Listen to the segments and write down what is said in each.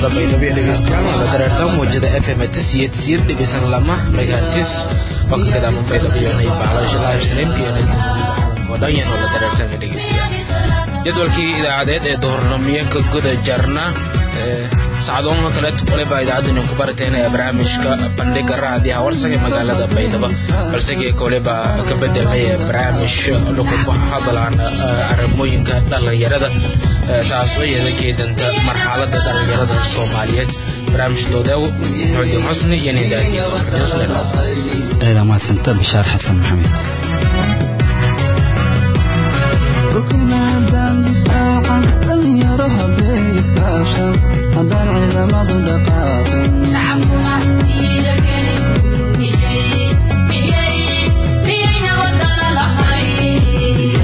magaalada Baydhabo ee dhageystayaal la dareerta muujada FM tisiyad dhibisan lama megahertz waqtiga ama Baydhabo iyo baalasha live stream iyo wadayeen la dareerta dhageystayaal jadwalkii idaacadeed ee doornamiyeenka guda jarna sacdoon kale tole baaydaadina ku barateen barnaamijka bandhiga raadiyaha warsaga magaalada Baydhabo balse kale ka bedelay barnaamij lagu hadlaan arrimooyinka dhalinyarada taasoo yeedanta marxaladda dhalinyarada Soomaaliyeed barnaamijkooda Nuuxi Xusni iyo Nidaamka ma santa Bishaar Xasan Maxamed ركنا بالدفاع لم يرها بإسكاشا هدر إذا ما ضدقاق شعبنا إيدك بيين ودر الخير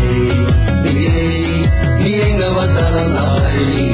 بيين ودر الخير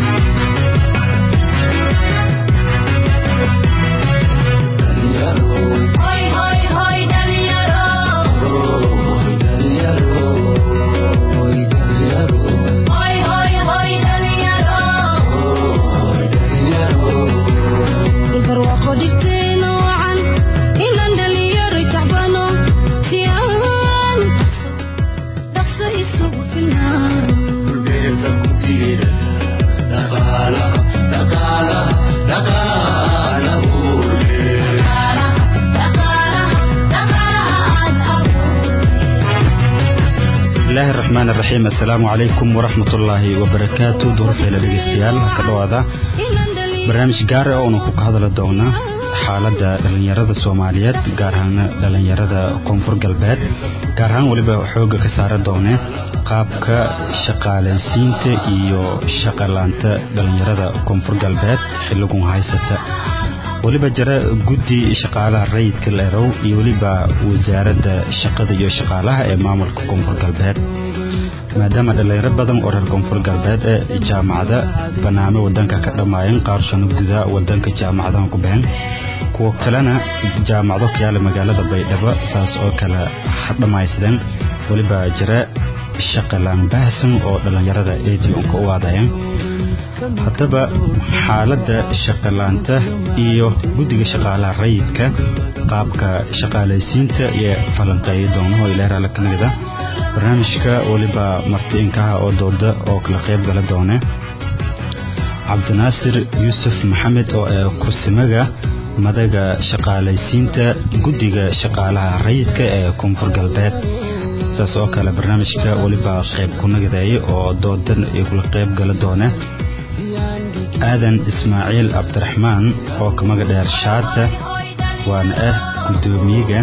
الله الرحمن الرحيم السلام عليكم ورحمة الله وبركاته دورة الدجستيال كدوادا برنامج جار أو نكوك هذا لدونا حالة دلنيرة الصوماليات جارهنا دلنيرة كونفور قلبات جارهن ولبا حوج كسارة دونا قابك شقالين سينت إيو شقالانت دلنيرة كونفور قلبات حلوكم هاي ستة ولبا جرى جدي شقالة الرئيد كالإرو يولبا وزارة شقة يو شقالها إمام الكونفور قلبات ما دام دلنيرة بدن أورا الكونفور قلبات جامعة بنامي ودنك كرماين قارشانو جزاء ودنك جامعة كوبين كوكلنا جامعة كيال مجالة بيدبا ساس أو كلا حد ما يسدن ولبا جرى شقالان بحثن أو دلنيرة إيدي أنكو وادين haddaba xaaladda shaqalaanta iyo guddiga shaqaalaha rayidka qaabka shaqaalaysiinta iyo falanqeeyo doonaha ilaahay la kanada barnaamijka waliba martiinkaha oo dooda oo kala qayb gala doona Cabdinaasir Yuusuf Maxamed oo kursimaga madaga shaqaalaysiinta guddiga shaqaalaha rayidka ee Koonfur Galbeed saas oo kale barnaamijka waliba qayb ku nagaday oo doodan ay kala qayb gala doona آدم إسماعيل عبد الرحمن أو كما قدر شاطة وأنا قدوميجا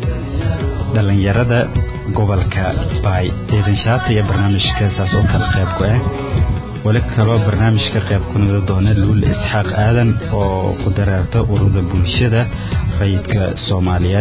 دلنا يرد قبل كباي إذا شاطة يا برنامج كاساس أو كالقاب كوه ولك كلا برنامج كقاب كنا دونا لول إسحاق آدم أو قدرته ورود بولشدة ريد كسوماليات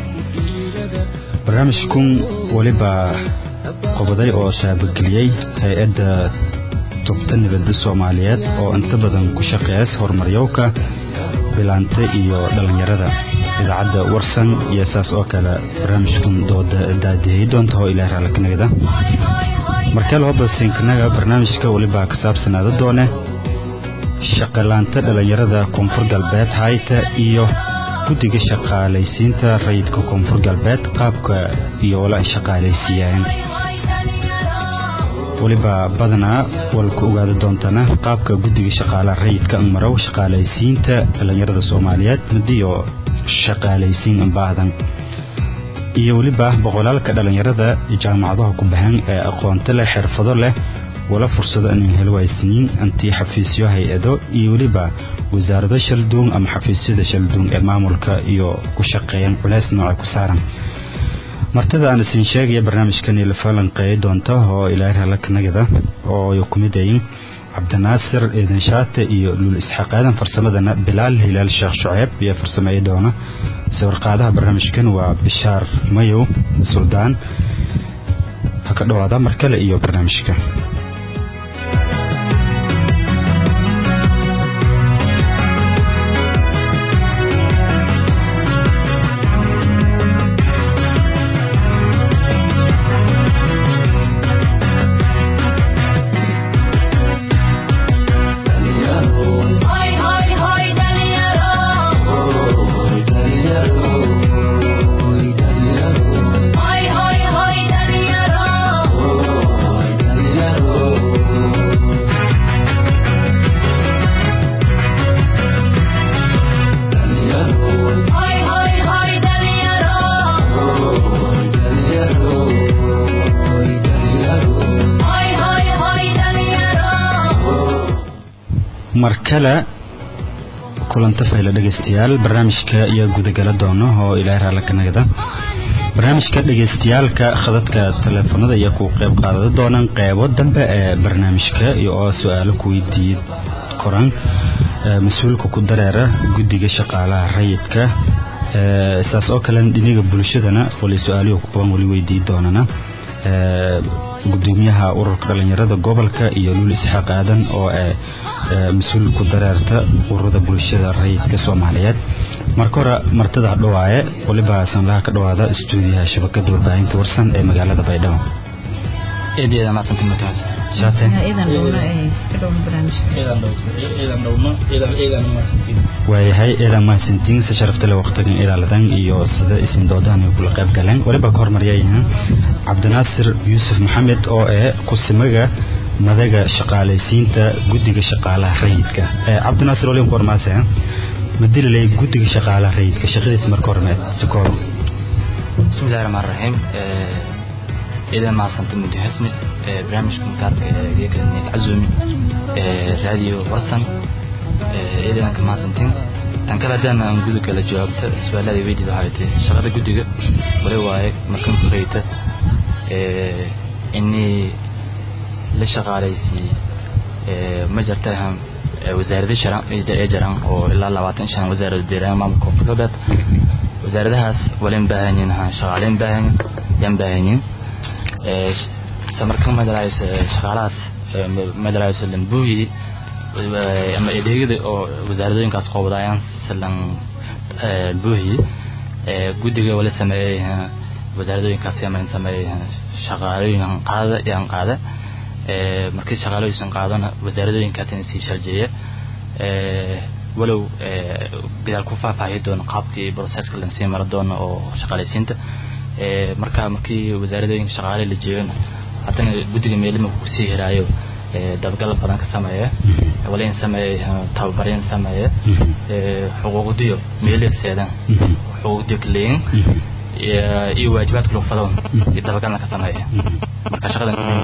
برنامجكم ولبا قبضي أو شابكليي هيئة tubtan nabadda Soomaaliyeed oo inta badan ku shaqeeya horumaryowka bilaanta iyo dhalinyarada idaacadda warsan iyo saas oo kale barnaamijkan dooda daadiyay doonto ilaahay la kanada marka loo baasinkaga barnaamijka waliba ka saabsanaada doone shaqalaanta dhalinyarada Koonfur Galbeed hayta iyo guddiga shaqaalaysiinta rayidka Koonfur Galbeed qaabka iyo wala shaqaalaysiiyeen waliba badana walku ogaada doontana qaabka guddiga shaqaalaha rayidka marow shaqaalaysiinta dhalinyarada Soomaaliyeed midiyo shaqaalaysiin baadan iyo waliba boqolaalka dhalinyarada jaamacadaha ku baxan ee aqoonta leh xirfado leh wala fursado in helwaysniin anti xafiisyo hay'ado iyo waliba wasaaradda shalduun ama xafiisyada shalduun ee maamulka iyo ku shaqeeyaan culays nooc ku saaran martada aan siin sheegay barnaamijkan la falanqeey doonto oo ilaahay la kanagada oo ay ku midayn Cabdinaasir Eedan Shaate iyo Lul Isxaaq Aadan farsamadana Bilaal Hilaal Sheekh Shucayb iyo farsamay doona sawir qaadaha barnaamijkan waa Bishaar Mayo Suldaan haka dhawaada markale iyo barnaamijka Hoy markale kulanta fayla dhageystayaal barnaamijka iyo gudagala doono oo ilaahay raala ka nagada barnaamijka dhageystayaalka khadadka telefoonada iyo ku qayb qaadan doonaan qaybo dambe ee barnaamijka iyo su'aalo ku weydiin koraan mas'uulka ku dareera guddiga shaqaalaha rayidka saas oo kale dhinaga bulshadana wali su'aalo ku badan wali weydiin doonana gudoomiyaha ururka dhalinyarada gobolka iyo Luul Isxaaq Aadan oo mas'uul ku dareerta ururada bulshada rayidka Soomaaliyeed marka hore martada dhawaaye waliba sanlaha ka dhawaada istuudiyaha shabakada warbaahinta warsan ee magaalada Baydhabo eediyada ma santin mutaas shaatay idan dhowna ka dhow barnaamijka idan ma santin waayahay idan ma santin si sharafta leh waqtigan ilaaladan iyo sida isin doodaan kula qayb galeen waliba ka hormariyayna Cabdinaasir Yuusuf Maxamed oo kusimaga madaga shaqaalaysiinta guddiga shaqaalaha rayidka Cabdinaasir wali ku hormaasay madilay guddiga shaqaalaha rayidka shaqadiisa marka hore soo bismillaahir rahmaanir rahiim idan ma santin mudahasni barnaamijka mutarka ee keenay azumi radio warsan idan kama santin tan kala dana aan guddiga la jawaabta su'aalada weydiida haytay shaqada guddiga wali waaye markan ku reeyta inni la shaqaalaysi ma jirtaan wasaaradda sharci oo ilaa 25 wasaaradda deegaan maamulka gobolka wasaaradahaas walen baahanyiin shaqaaleen baahanyiin samarkan madrasa shaqaalaas madrasa lambuyi ama adeegyada oo wasaaradooyinkaas qowdayaan salan buuhi guddiga wala sameeyay wasaaradooyinkaas sameeyay shaqaalooyin qaada markii shaqaalooyin qaadana wasaaradooyinka tan si sharjiye walow gidaal ku faahfaahin doon qaabkii processka la sii mar doono oo shaqaalaysiinta markii wasaaradooyinka shaqaale la jeeyana hadana guddiga meelma ku sii hiraayo dabgal badan ka sameeyo wala in sameeyo tababarin sameeyo xuquuqdiyo meelaseedan xuquuqdiyo kleen iyo waajibaadka loo fadon dabgalna ka sameeyo marka shaqadan ku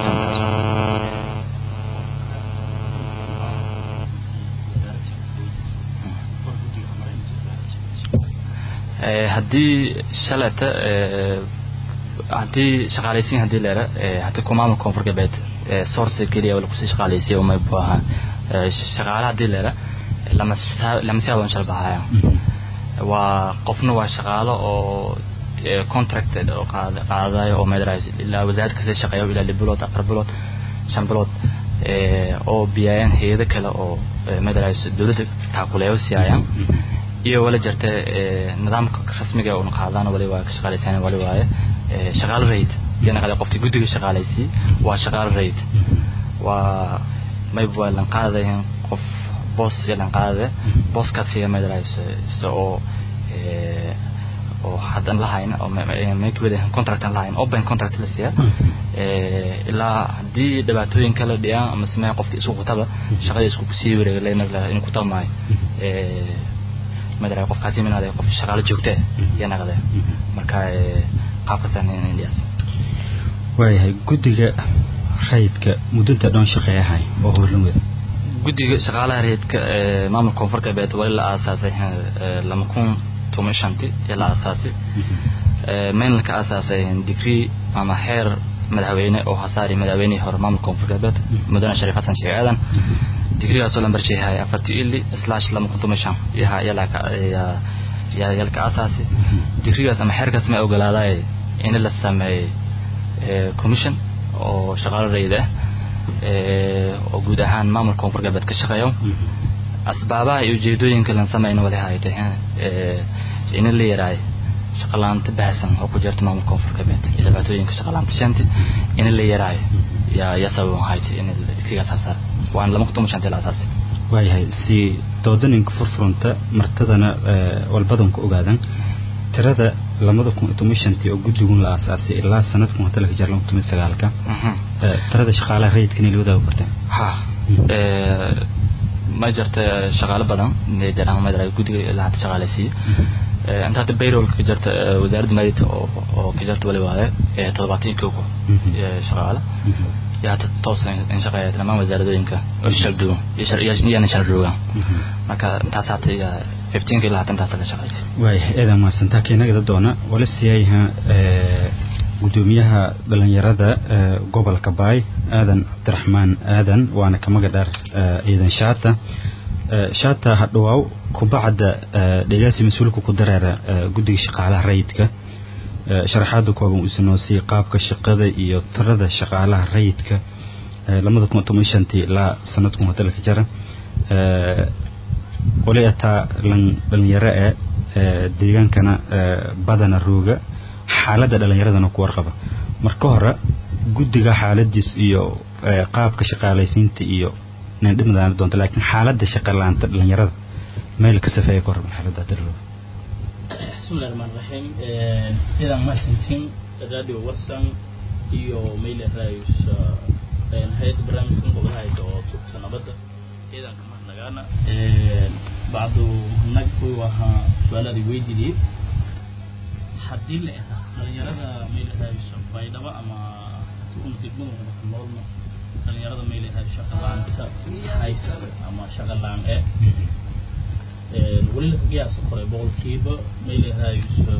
haddii shalata haddii shaqaalaysiin haddii leera haddii kumaamul koonfur galbeed source kaliya wala ku shaqaalaysiin oo ma baaha shaqaalaha haddii leera lama siyaaban shalbaaya waa qofna waa shaqaalo oo contracted oo qaadayo oo madrasa ilaa wasaaradda ka shaqeeyo ilaa libulood aqrabulood shambulood oo biyaan hay'ado kale oo madrasa dawladda taakuleeyo siiyaan iyo wala jirta nidaamka rasmiga oo qaadana wali waa ka shaqaalaysan wali waaye shaqaal rayid yana qada qofkii guddiga shaqaalaysi waa shaqaal rayid waa may boolan qaadayn qof boss yana qaade boss ka fiya madrasa oo hadan lahayn oo may ku wada contract lahayn open contract la siya ilaa hadii dhibaatooyin kala dhiyaan ama sameey qofkii isku qutaba shaqada isku sii wareegayna in ku talmay madara qof kaasi min aday qof shaqaale joogta yana qada marka qaabkasan in Ilyas waayahay guddiga rayidka mudada dhan shaqeeyahay oo howlan wada guddiga shaqaalaha rayidka maamulka koonfur galbeed wali la aasaasay 2015 ila aasaasay meelka aasaasay degree ama heer madaxweyne oo hasaari madaxweyne hor maamulka koonfur galbeed mudane Shariif Xasan Sheekh Aadan degree soo lambar sheehay 40/215 yalka asaasi degree ama heerkaas ma ogolaaday in la sameeyo commission oo shaqaale rayid oo guud ahaan maamulka koonfur galbeed ka shaqeeyo asbaabaha iyo ujeedooyinka la sameeyay wali hay'adaha in la yaray shaqalaanta baahsan oo ku jirta maamulka koonfur galbeed dhibaatooyinka shaqalaanta shanti in la yaray ya sabab hay'ad in degree asaas waan lama qto mushan asaas waayahay si doodaninka furfurunta martadana walbadan ku ogaadan tirada 2015 oo guddigun la aasaasay ilaa sanadkan wada la jarlan 2009ka tirada shaqaalaha rayidka inay wada qortaan ma jirta shaqaale badan ee jaraan madrasa guddiga la had shaqaalaysi inta hadda payroll ka jirta wasaaradda maaliyadda oo ka jirta wali waaye 70 shaqaale يا توصل إن شقة لما وزارتينك يشردو يعني يشردوها marka taasatay 15 kilo hatan taasala shaqaysi way eedan ma santa keenada doona wala siyaha gudoomiyaha dhalinyarada gobolka Baay aadan Cabdiraxmaan aadan waana kamaga dhar eedan shaata hadhawaaw ku bacda dhigaasi mas'uulku ku dareera gudiga shaqaalaha rayidka sharaxaadu kooban uu soo qaabka shaqada iyo tirada shaqaalaha rayidka 2015 ilaa sanadkan wada la jara وليتا لن يرى deegaankana badana rooga xaaladda dhalinyarada ku warqaba marka hore gudiga xaaladiis iyo qaabka shaqaalaysiinta iyo nindhimadana doonta laakiin xaaladda shaqo laanta dhalinyarada meel ka safeeyay kor xaaladda darro bismillahir rahmanir rahim idan ma sintin radio warsan iyo meel raayus hay'ad barnaamijkan gobolka oo tubta nabadda idan kama nagana بعضو نقول وها سؤال ويدي حدي له dhalinyarada meel hayso faydaba ama tuun degmada ku noolna dhalinyarada meel hayso shaqo la'aanta hayso ama shaqo la'aan wali la qiyaas kore boqolkiiba meel hayso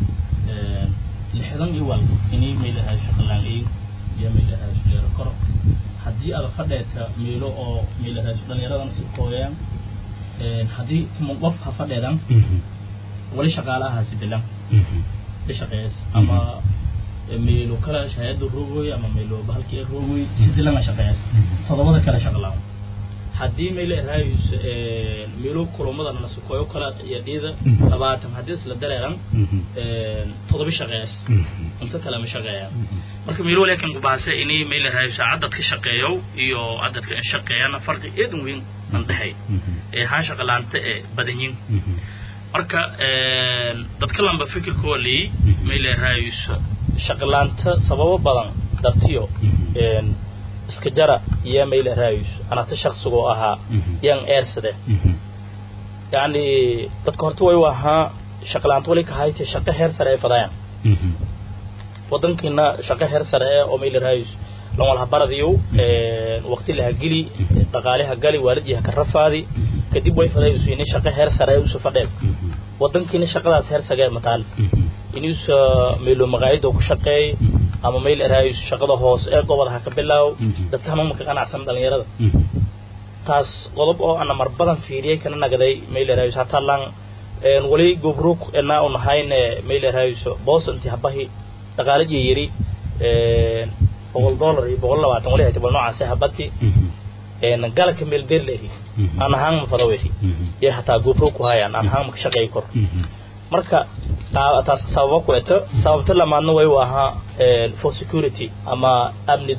60 iyo walba inay meel hayso shaqo la'aan iyo meel hayso leer koro hadii aad fadheeta meelo oo meel hayso dhalinyarada si kooyaan hadii qof ha fadheedan wali shaqaalaha sidilan shaqeys ama meelo kala shaqada roogay ama meelo bahalkii roogay sidilan shaqeys todobada kala shaqalaan hadii meelo raayus meelo kulumada nasukooyo kala yadida 20 hadii isla dareeran todoba shaqeys inta kala ma shaqeeyaan marka meelo laakiin ku baahsan inay meelo raayus cadadka shaqeeyo iyo cadadka shaqeeyana farqi aad weyn andahay ha shaqalaanta badanyin marka dadka lamba fikirkoodii meel raayus shaqalaanta sababo badan dadtiyo iska jara iyo meel raayus ana ta shakhsigo ahaa yan eersade yani dadka horta way waha shaqalaanta wali ka haytay shaqo heer sare ay fadayaan wadankina shaqo heer sare oo meel raayus لو والله برديو وقت اللي هجلي دقالها جالي والدي هكرفادي كديب واي فداي وسيني شقه هير سراي وسفدل ودنكينا شقadaas heer sagal matal inuu meelo magaaydo ku shaqeey ama meel raayis shaqada hoos ee gobolka ka bilaaw dadka ma ka qanacsan dhalinyarada taas qodob oo ana mar badan fiiriyay kana nagaday meel raayis hata lan wali gobruk ina oo nahayn meel raayis boos intii habahi daqaalada yiri $100 iyo $120 wali ay tabal noocaas habati galka meel beer leeyahay ana haan ma fadaweysi ee hataa goobro ku hayaan ana haan ma shaqeey kor marka taas sabab ku eto sababta lamaadna way waha for security ama amni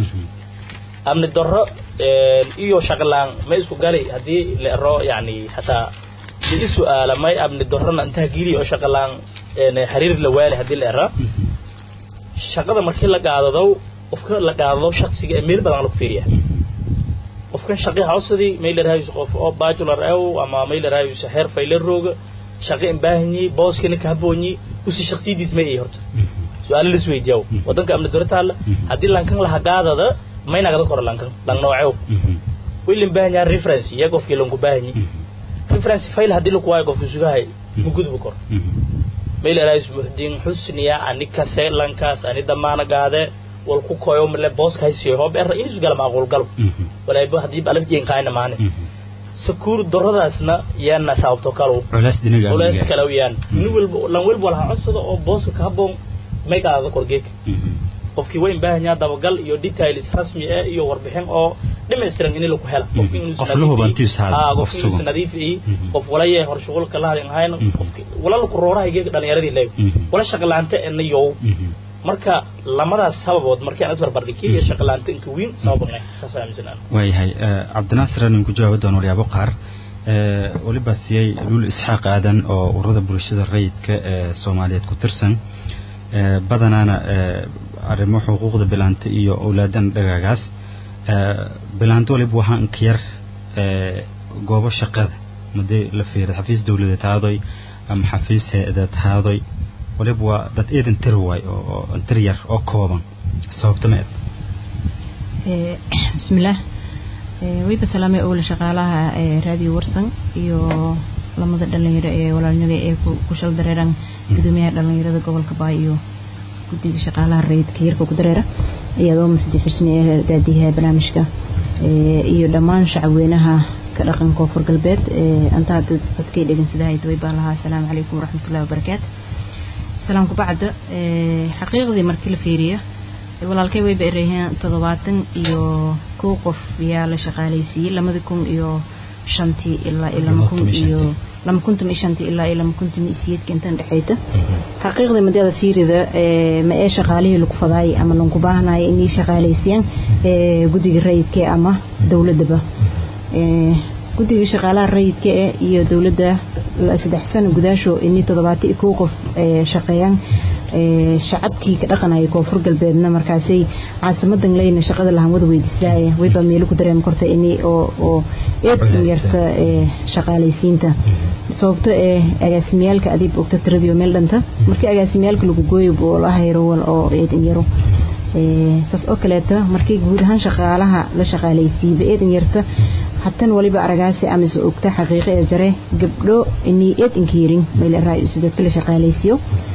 darro iyo shaqalaan ma isku galay hadii la ro yani hataa dii su'aala may amni darrona inta gili oo shaqalaan xiriir la waali hadii la ra shaqada markii la qaadado qofka la qaado shakhsiga meel badan lagu fiiriyaa qofka shaqo hawsadii meel raayis qof oo bachelor ama meel raayis heer fayler rooga shaqo in baahni booskina ka habooni usi shaqtidiis ma ay horto su'aal la isweydiyo wadanka amni darrada hadii lankan la hagaadada ma inaga kor lankan lan nooco wilin baahni reference iyaga qofkii lanku baahni reference file hadii lagu waayo qofku sugahay mu gudub kor meel raayis muhdin xusniya anika seelankaas ani damaana gaade wal ku kooyo male booska haysiyo hoob in isu galma aqool gal walaayba hadii balaf jeen qaayna maana sakuur daradaasna yaana sababto kale walaas kale wiyaan lan walba wala cusub oo booska ka haboon meegaada korgeek qofkii weyn baahanyaa dabagal iyo details rasmi ah iyo warbixin oo dhameystiran in lagu helo qofkii inuu nadiif qof walaayay hor shaqo la hayno qofkii wala ku roorahay geeg dhalinyaradii leey wala shaqalaanta inayo marka lamadaas sababood markii aan isbar bardhigay iyo shaqalaanta inka weyn sababnay saasaaminsan way hay Cabdinaasir aan ku jawaab doono waliyaabo qaar waliba siyay lul isxaaq aadan oo ururada bulshada rayidka Soomaaliyeed ku tirsan badanaana arrimo xuquuqda bilaanta iyo awlaadan dhagaagaas bilaanto waliba waxaan ka yar goobo shaqada muddo la fiiray xafiis dawladeed haaday ama xafiis hay'adeed haaday waliba dad eedan tirway oo interior oo kooban sababta ma bismillaah wayba salaamay oo la shaqaalaha radio warsan iyo lamada dhalinyaro ee walaalnimada ee ku shal dareeran gudoomiyaha dhalinyarada gobolka Baay iyo guddiga shaqaalaha rayidka yarka ku dareera iyadoo muxdi xusnii daadiyaha barnaamijka iyo dhammaan shacabweynaha ka dhaqan koonfur galbeed anta dadkay dhageynsadahay wayba laha assalaamu calaykum waraxmatullaahi wabarakaatuh salaamku bacda xaqiiqdii markii la fiiriyo walaalkay way beerayeen 70 iyo koow qof yaa la shaqaaleysiiyay 2005 ilaa 2005 ilaa 2008 intan dhaxayta xaqiiqdii madada fiirida ma ay shaqaalihii lagu faday ama lagu baahnay in ay shaqaaleysiiyaan guddiga rayidka ama dawladaba guddiga shaqaalaha rayidka iyo dawladda la 3 sano gudaasho in 71 qof shaqeeyaan shacabkii ka dhaqanay koonfur galbeedna markaasay caasimadan leeyna shaqada lahan wada weydiisay wayba meel ku dareem korta in oo yarta shaqaaleysiinta sababtoo agaasimiyalka adib ogta tiradiyo meel dhanta markii agaasimiyalka lagu gooyo oo la hayro oo eedin yaro saas oo kaleeta markii guud ahaan shaqaalaha la shaqaaleysiiyay eedin yarta hatan waliba aragaasi ama soo ogta xaqiiqo ee jare gabdho inii eedin kiirin meel raay sidoo kale shaqaaleysiyo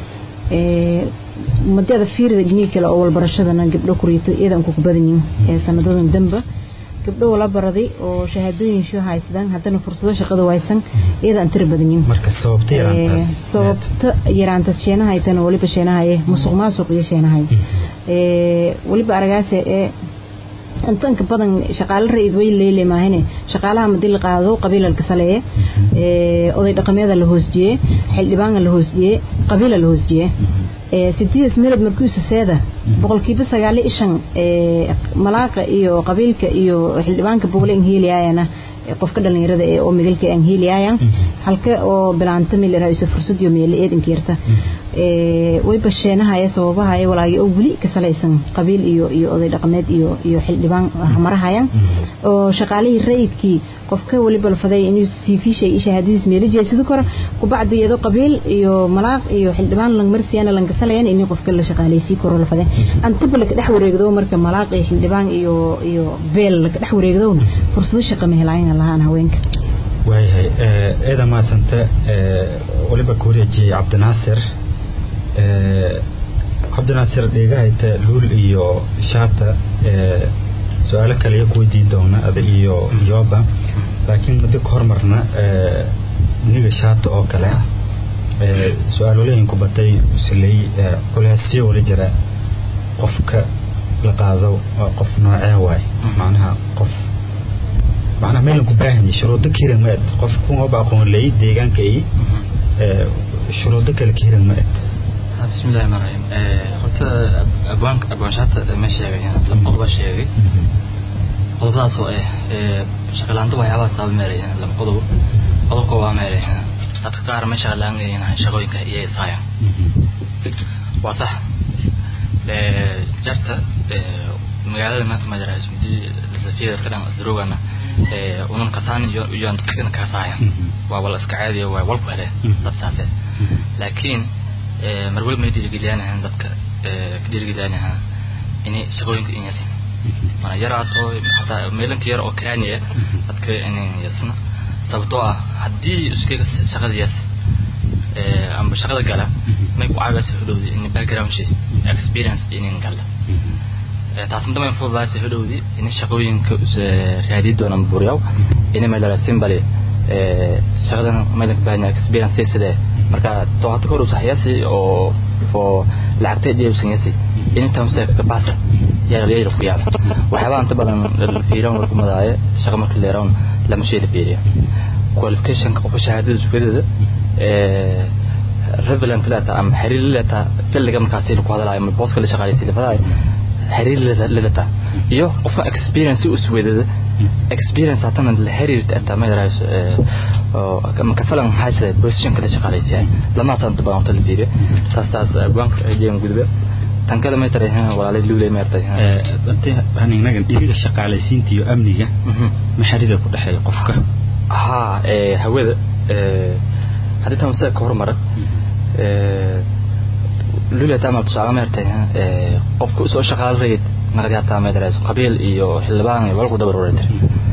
madada fiirida jiniikala oo walbarashadana gabdho kuriito iidan ku badanyiin sanadodan damba gabdho wala baraday oo shahaadooyin soo haysadaan hadana fursado shaqada waysan iidan tir badanyiin marka sababta yaraanta sheenaha aytan waliba sheenahay musuqmaasuq iyo sheenahay waliba aragaasi intan ka badan shaqaale rayid way leeyahay shaqaalaha madil qaado qabiilka saleeye oday dhaqameeda la hoosjiyay xildhibaan la hoosjiyay qabiil la hoosjiyay sideed meelad markuu saseeda boqolkiiba 9 malaaqa iyo qabiilka iyo xildhibaanka boqoleen heeliyayana qofka dhalinyarada ee oo migalka aan heeliyayaan halka oo bilaanta meel raayso fursad iyo meel eedin keerta way basheenaha ay sababaha ay walaagi oo wali ka salaysan qabiil iyo oday dhaqameed iyo xildhibaan marahayaan oo shaqaalihii rayidkii qofka waliba la faday inuu CV shay shahaadadiis meel jeesado kor ku bacdiyado qabiil iyo malaaq iyo xildhibaan lang marsiina lang salayeen in qofka la shaqaaleysi karo la faday anta bal ka dhex wareegdo marka malaaq iyo xildhibaan iyo beel ka dhex wareegdo fursado shaqo ma helayaan lahaan haweenka waayahay eeda ma santa waliba kureejay Cabdinaasir dhegahayta luul iyo shaata su'aalo kale ku weydiin doona ada iyo yoba laakiin mid ka hormarna niga shaata oo kale su'aaloleyn ku batay silay qolaasiyo wala jira qofka la qaado qof noocee waay macnaha meel ku baahan shuruudo kiirmaad qof ku aqoon leey deegaanka ay shuruudo kale kiirmaad بسم الله الرحمن الرحيم قلت أبوان شات ماشي يعني لما قلبه شيء قلبه سوء شغل عنده وياه صعب مري لما قلبه قوة مري أتذكر ماشي لان يعني شغل كهيه صايع وصح جرت مقالة ما مدرسة بدي لسفير كلام أزدروجنا ونون كسان يوم كنا كسايا ووالله إسكعادي ووالله عليه ربطاسه لكن marwal ma dirigilanahan dadka dirigilanaha inay shaqooyinka inaysan mana yaraato hata meelanka yar oo kaaniya dadka inay yasna sababtoo ah hadii iskaga shaqadiyaas amba shaqada gala ma ku caawiso hudowdi in background shay experience in gala taas midna ma fududahay hudowdi in shaqooyinka raadid doonaan buriyaw in ma la simbali shaqadan meelanka baahan experience sida marka tooxad kor u saxiyasi oo lacagta jeebsanaysi inta uu ka baasa yaar ku yaab waxba anta badan fiiran ku madaaya shaqo markii leeroon lama sheelay fiiriya qualification ka shahaadada suuqyada relevant lata am xiriir lata filliga markaas ku hadalay ama booska la shaqaaleysiin faday xiriir lata iyo qof experience u suuqyada experience hatan la xiriirta anta ma yarays kama kafalan haysa position kala shaqaaleysiin lama san badan oo talbiire taas bank ayeen gudba tan kale ma tareeyaan walaalay luulay ma tareeyaan inaga dhibiga shaqaaleysiinta iyo amniga ma xiriir ku dhaxay qofka hawada hadii tan soo hormar luulay tama tusaale ma tareeyaan qofka soo shaqaal reed naqdiyaata madrasa qabiil iyo xildhibaan iyo walku dabar wareer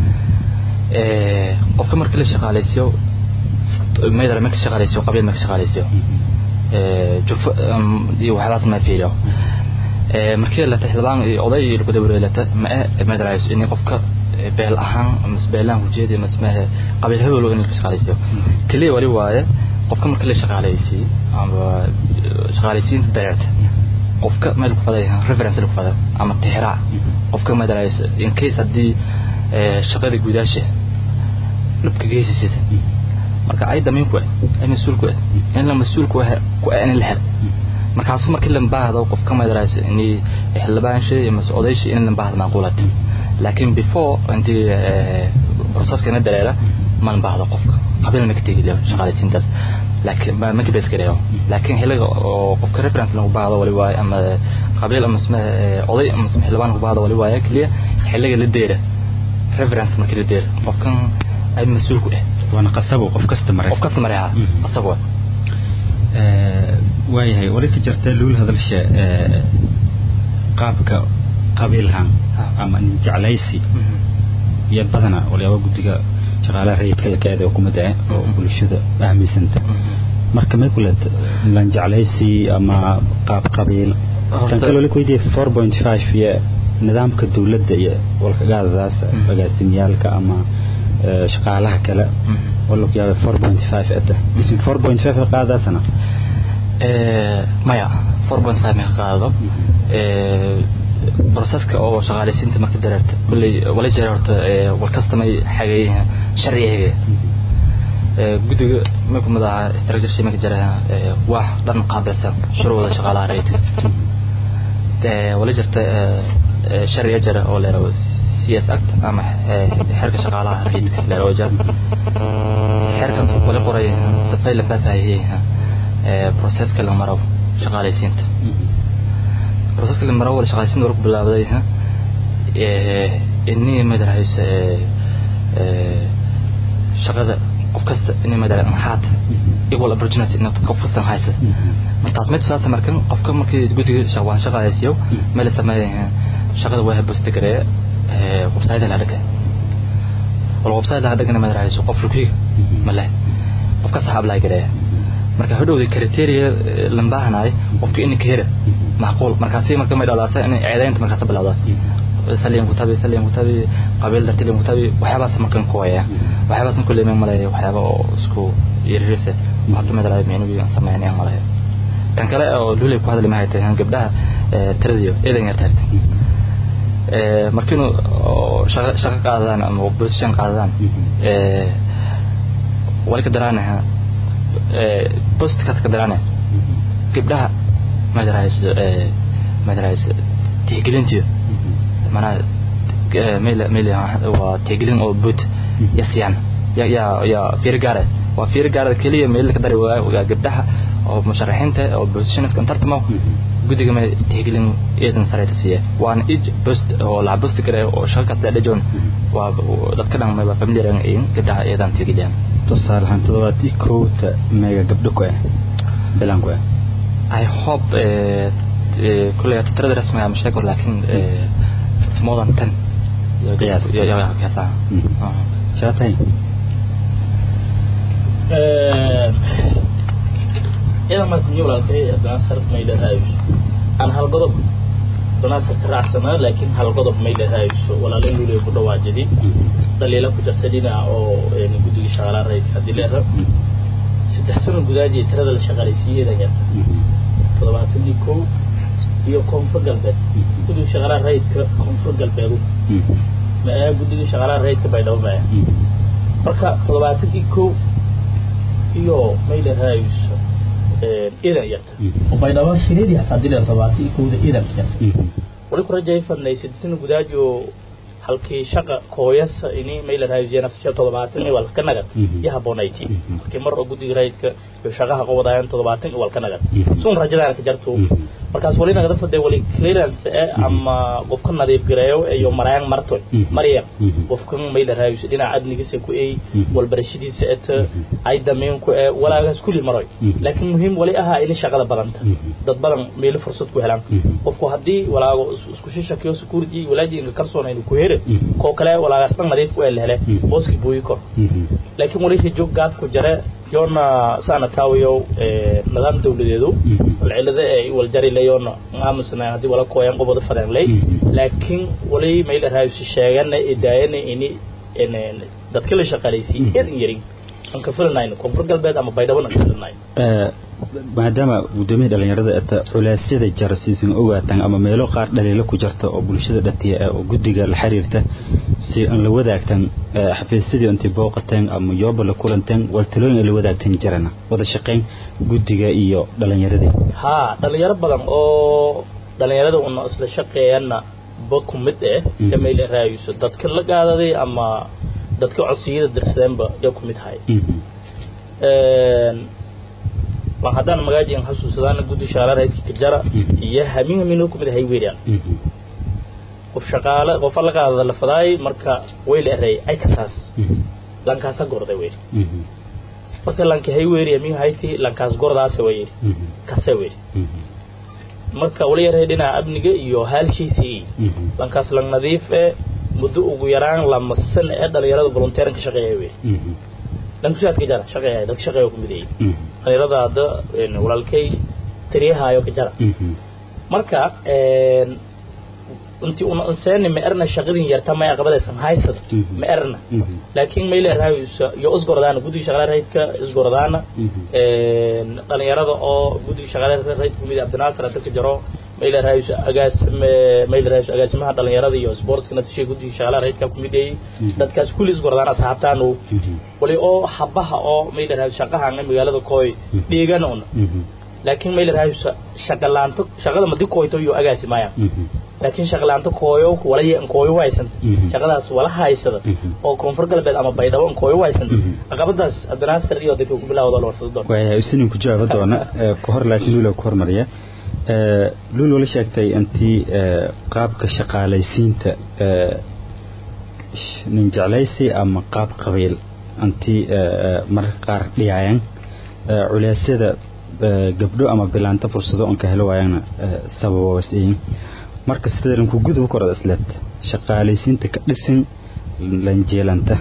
qofka markii la shaqaalaysiyo madrasa markii shaqaalaysiyo qabiil markii shaqaalaysiyo juf iyo waxaas ma fiiriyo markii la xildhibaan iyo oday iyo ku dabar wareelata madrasa in qofka beel ahaan masbeelan ujeed iyo masmaha qabiil hebel oo in la shaqaalaysiyo kaliya wali waaye qofka markii la shaqaalaysiyo ama shaqaalaysiinta dayacta qofka meel ku faday reference ku faday ama tixraac qofka madrasa in case hadii shaqada gudaasha lubka geysisida marka ay dameen ku ay mas'uulku in la mas'uulku ku aan la hel markaas markii la baahdo qofka madrasa in xildhibaan shay ama odayshi in la baahdo macquulad laakiin before intii process-kana dareera ma la baahdo qofka qabiil ma ka tegiyo shaqaalaysiintaas laakiin ma ka beeskarayo laakiin helaga oo qofka reference lagu baahdo wali waay ama qabiil ama isma oday ama isma xildhibaan lagu baahdo wali waay kaliya helaga la deera reference markii la deera qofkan ay mas'uul ku ah wana qasabo qof kasta maray qasabo waayahay wali ka jirta luul hadalsha qaabka qabiilhan ama jeclaysi iyo badana waliba gudiga shaqaalaha rayidka la kaada oo kuma daa oo bulshada ahmiisanta marka ma kulad lan jeclaysi ama qaab qabiil tan kale la kuydii 4.5 iyo nidaamka dawladda iyo walka gaadadaas agaasimiyalka ama shaqaalaha kale wala ku yaab 4.5 ata isin 4.5 qaadasana maya 4.5 ma qaado processka oo shaqaalaysiinta marka dareerta kulli wala jeerta wal kastamay xageeyeen sharciyeeye gudiga ma ku madaha structure shima ka jira wax dhan qaabilsan shuruuda shaqaalaha rayidka wala jirta sharciye jira oo leeyahay CS Act ama xeerka shaqaalaha rayidka leeyahay jira xeerkaas wala qoray safay la faahfaahiyay processka la maro shaqaalaysiinta processka la maro wala shaqaalaysiinta warku bilaabday inni madrasa shaqada qof kasta inay madrasa maxaad equal opportunity in qof kasta haysa markaas mid saas markan qofka markii gudiga shaqaalaysiyo meel sameeyay shaqada waa boosti garee website la dhigay wala website la dhigay madrasa qof rukiga mala qof kasta habla garee marka hadhowdi criteria lambaahnaay qofka in ka hera macquul markaas marka ma dhalaasa in ciidaynta markaas bilowdaas سليم كتابي قبل درتلي كتابي وحبا سمكن كويا وحبا سن كل ما ملاي وحبا اسكو يرسه وحتى ما دراي مينو سمعني ملاي كان كلا لولي ku hadli ma haytay han gabdhaha tiradiyo eedan yartayd markino shaqa qaadaan ama position qaadaan wali ka daraanaha post ka daraanaha gabdhaha madrasa tixgelintiyo mana meel waa tixgelin oo boot yasiyan ya fiirgaare waa fiirgaare kaliya meel ka daray waa gabdhaha oo musharaxiinta oo positions kan tartamo gudiga ma tixgelin eedan sareyta siya waan post oo la post kale oo shaqada dhajoon waa dadka dhan ma familiar in gabdhaha eedan tixgelin tusaale ahaan todobaadii koota mega gabdho ku ah bilan ku ah I hope كل يتطرد رسمها مش هيكون لكن more than 10 قياس يا صح شاتين إذا ما سنجول الكي بناصر ميدا هايش أنا هالقضب بناصر ترعسنا لكن هالقضب ميدا هايش ولا لنلو لي كده واجدي دليلا كجسدنا أو يعني كده شغالة رأيت هذه لها ستحسن الجداجي ترى الشغاليسية ده جت طبعا سندي كو iyo koonfur galbeed gudiga shaqaalaha rayidka koonfur galbeed ma ay gudiga shaqaalaha rayidka bay dhawmaya marka 71 iyo mayda raayis ila yarta oo bay dhawa shireedi hadii la 71 ila yarta wali ku rajay fadnaysid sinu gudaajo halkii shaqa kooyasa inay mayla raayis nafsi 70 wal ka nagad yaha bonayti markii mar oo gudiga rayidka iyo shaqaha qowdayaan 70 wal ka nagad soon rajada ka jarto markaas wali naga faday wali clearance ama qofka nadiif gareeyo iyo marayaan martoy mariyam qofka may la raayis dhinaca adnigiisa ku ay wal barashadiisa ay dameen ku walaagaas kulli maray laakiin muhiim wali aha in shaqada badanta dad badan meel fursad ku helaan qofku hadii walaago isku shishakiyo security walaaji in kalsoonay ku heere ko kale walaagaas nadiif ku helay booski buuyi kor laakiin wali joog gaad ku jare yoona saana taawiyo nidaam dawladeedu cilada ay wal jari leeyona maamusna hadii wala kooyan qobada fadaan leey laakiin wali meel raayis sheegana idaayana in dadka la shaqaaleysiin yarin an ka filanayno koonfur galbeed ama baydhabo aan filanayno maadaama gudoomiyaha dhalinyarada ee culeysyada jarasiisan ogaatan ama meelo qaar dhaliilo ku jirta oo bulshada dhatiya oo gudiga la xiriirta si aan la wadaagtan xafiisyadii intii booqateen ama yooba la kulanteen waltalooyin la wadaagteen jirana wada shaqeyn gudiga iyo dhalinyarada dhalinyaro badan oo dhalinyarada una isla shaqeeyana bakumid meel raayis dadka la qaadaday ama dadka codsiga dirsadeenba iyo kumid hay waxaan magaaji aan xasuusadaana gudi shaqaalaha ka jara iyo hamin kumid hay weeriyaan qof shaqaale qof la qaadada la faday marka way la eray ay kasaas lankaas gorday weey marka lanka hay weeriya min hayti lankaas gordaas weey kaasa weey marka wali yaray dhinaca abniga iyo halshiisii lankaas lang nadiif muddo ugu yaraan lama sano dhalinyarada volunteer ka shaqeeyay weey lan ku shaadka jara shaqeeyay dad shaqeeyo ku midayay dhalinyarada hada walaalkay tiriyahayo ka jara marka intii una insaan ma erna shaqadin yarta ma aqbalaysan haysad ma erna laakiin ma ilaa raayis iyo isgordana gudi shaqaalaha raydka isgordana dhalinyarada oo gudi shaqaalaha raydka ku mid Abdinaasir inta ka jaro ma ilaa raayis agaasimaha dhalinyarada iyo sportka natiijada gudi shaqaalaha raydka ku mid yahay dadkaas kulli isgordana asxaabtaan wali oo habaha oo ma ilaa raayis shaqaha magaalada kooy dhiigan oo laakiin ma ilaa raayis shaqada ma dikooyto iyo agaasimaaya laakiin shaqalaanta kooyo wala yeen kooyo waysan shaqadaas wala haysada oo koonfur galbeed ama baydhabo kooyo waysan aqabadaas Abdinaasir iyo dadka ku bilaawda loo warsado way isinin ku jawaab doona ka hor laakiin loo ku hormariya lulu la sheegtay intii qaabka shaqaalaysiinta nin jeclaysi ama qaab qabiil intii mar qaar dhiyayaan culeysyada gabdho ama bilaanta fursado on ka helo waayana sababo wasiin marka sideen ku gudub korada isleed shaqaalaysiinta ka dhisin lanjeelanta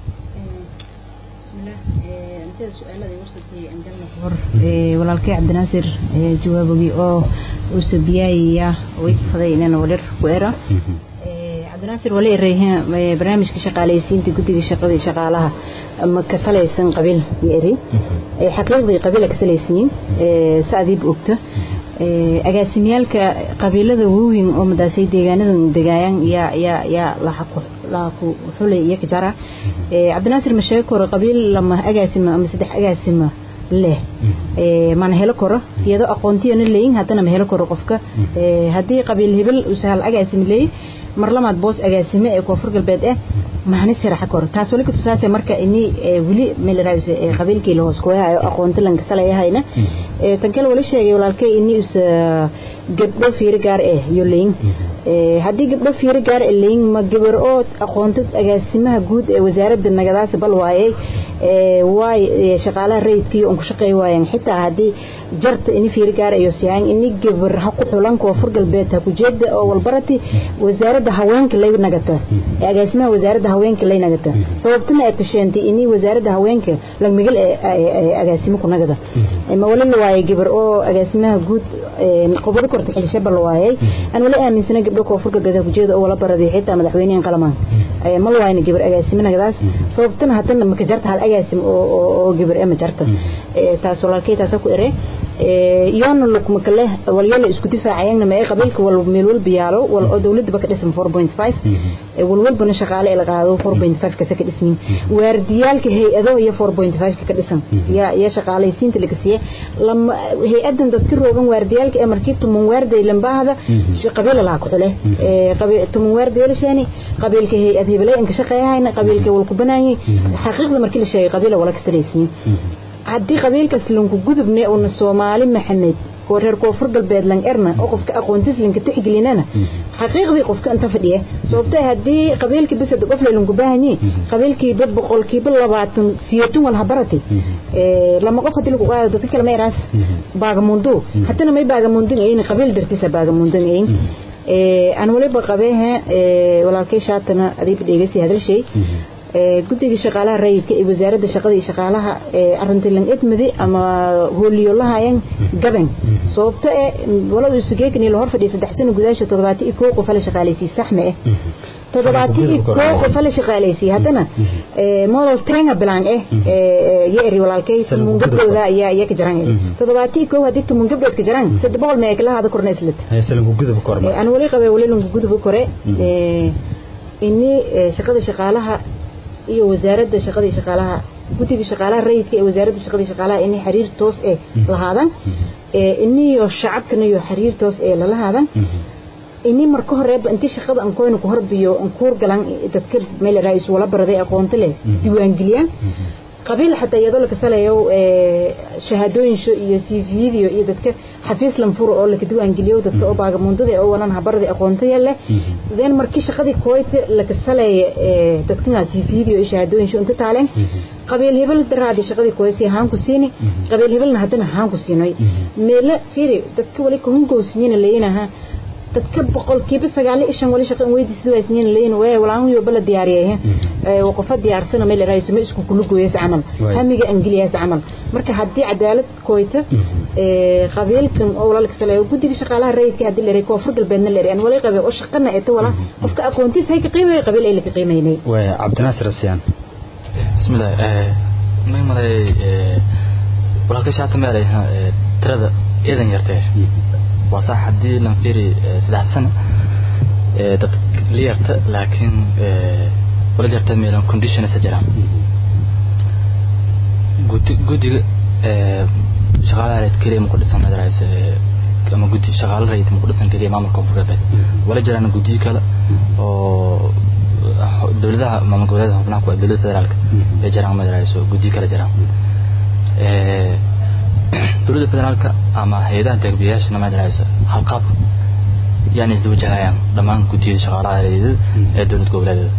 bismillaah inta su'aalada warsadii anjalna hor walaalkay Abdinaasir jawaabigi oo uu sabiyaya way fadayna walir ku era Abdinaasir wali reehan barnaamijka shaqaalaysiinta gudiga shaqada shaqaalaha ama ka salaysan qabiil yeeri xaqiiqdii qabiil ka salaysan saadib ogta agaasimiyalka qabiilada waaweyn oo madaasay deegaanada deegaan ya la ku xulay iyo jara Abdinaasir ma sheeko qabiil lama agaasima ama saddex agaasima leh man helo koro iyadoo aqoontiina leeyin hadana ma helo koro qofka hadii qabiil hebel u sahal agaasim leey mar lamaad boos agaasime ee koonfur galbeed mahani sharax koro taas wali ku tusaasay marka inii wili meel raayis qabiilkii la hoos kooyahay aqoonta lan ka salayahayna tan kale wali sheegay walaalkay inii us gabdho fiir gaar iyo leeyin hadii gabdho fiir gaar leeyin ma gabar oo aqoonta agaasimaha guud ee wasaaradda nagadaas bal waayay way shaqaalaha raydkii oo ku shaqeey waayeen xitaa hadii jarta inii fiir gaar iyo siyaan inii gabar ha ku xulan koonfur galbeed ha ku jeeda oo walbarati wasaaradda haweenka lay nagata agaasimaha wasaaradda haweenka lay nagata sababtuna ay tasheentay inii wasaaradda haweenka la migal agaasimo ku nagada ma wali waayay gabar oo agaasimaha guud qobada korta xilsha bal waayay aan wali aaminsana gabdho koonfur galbeed ku jeeda oo wala baraday xitaa madaxweynaha qalamaan ma waayna gabar agaasimo nagadaas sababtuna hadana ma ka jarta hal agaasim oo gabar ma jarta taas walaalkay taas ku erey yoona lukuma kale waliyada isku difaacayna ma ay qabiilka wal meel wal biyaalo wal dawladda ka dhisan 4.5 walwalbana shaqaale la qaado 4.5 ka saka dhismin waardiyaalka hay'ado iyo 4.5 ka dhisan ya shaqaalaysiinta laga siiyay lama hay'adan dadka roogan waardiyaalka ee markii tumun waarday lambaahada qabiil la ku xulay qabiil tumun waarday la sheeni qabiilka hay'ad hebelay in ka shaqeeyayna qabiilka wal ku banaayay xaqiiqda markii la sheegay qabiil wala ka salaysiin haddii qabiilka islanku gudubnay oo Soomaali Maxamed reer koonfur galbeed lan erna oo qofka aqoontis linka tixgelinana xaqiiqdii qofka inta fadhiya sababtoo hadii qabiilkii bisad qof leelan ku baahanyi qabiilkii boqolkiiba 20 siyatun wal habarati lama qof hadii lagu qaado dadka kale ma yaraas baagamundo hadana may baagamundo in qabiil dartiisa baagamundo in aan waliba qabeeha walaalkay shaatana adiib dhigaysi hadal shay guddiga shaqaalaha rayidka ee wasaaradda shaqada iyo shaqaalaha arintii lan idmadi ama hooliyo lahaayeen gaban sababtoo walaal isugeekni la hor fadhiyo 3 sano gudaasha 71 qof la shaqaaleysi saxme 71 qof la shaqaaleysi hadana model trainer bilan yeeri walaalkay mun gabdhooda ayaa ka jiraan 71 hadii mun gabdhood ka jiraan 700 meek la hada korna islat haysan ugu gudub korma aan wali qabay wali lan gudub kore inni shaqada shaqaalaha iyo wasaaradda shaqada iyo shaqaalaha guddiga shaqaalaha rayidka ee wasaaradda shaqada iyo shaqaalaha in xiriir toos lahaadan inni iyo shacabkana iyo xiriir toos la lahaadan inni marka hore inta shaqada aan koyno ku horbiyo aan ku galan dadka meel raayis wala baraday aqoonta leh diiwaan geliyan qabiil hatta iyadoo la kasalayo shahaadooyin iyo CV iyo dadka xafiis lanfuro oo la diiwaan geliyo dadka oo baaga mundada oo wanan habarada aqoonta leh then markii shaqadii kooyta la kasalayo dadka CV iyo shahaadooyin inta taaleen qabiil hebel daraadi shaqadii kooyta haan ku siini qabiil hebelna hadana haan ku siinay meel fiiri dadka wali ku hungoosnina leeynaha dadka boqolkiiba 9 wali shaqo weydiisay isniin leen way walaan iyo bal diyaariyay waqfa diyaarsana meel raayis ma isku kullu gooyay amal hamiga ingiliis amal marka hadii cadaalad kooyta qabiilkan oo walaalka salayo guddiga shaqaalaha rayidka hadii la reeko furgal beedna la reeyaan wali qabay oo shaqana ay wala qofka aqoontiis hay ka qiimeeyay qabiil ay la qiimeeyay way Cabdinaasir Siyaan bismillah ma malay walaalka shaata meelay tirada eedan yartay وصح حدي لنفيري 3 سنة دad liyarta laakiin wala jarta meelan condition sajara gudiga shaqaalaha kariim ku dhisan madrasa ama gudi shaqaalaha rayid ku dhisan kariim maamulka koonfureed wala jarana gudi kale oo dawladaha maamulka gobolada xubnaha ku dawladda federaalka ee jaraan madrasa gudi kale jaraan dawladda federaalka ama hay'adaha degbiyaasha madrasa halqab yani zawjahayaan dhamaan gudiyada shaqaalaha rayid ee dawladda goboleedyada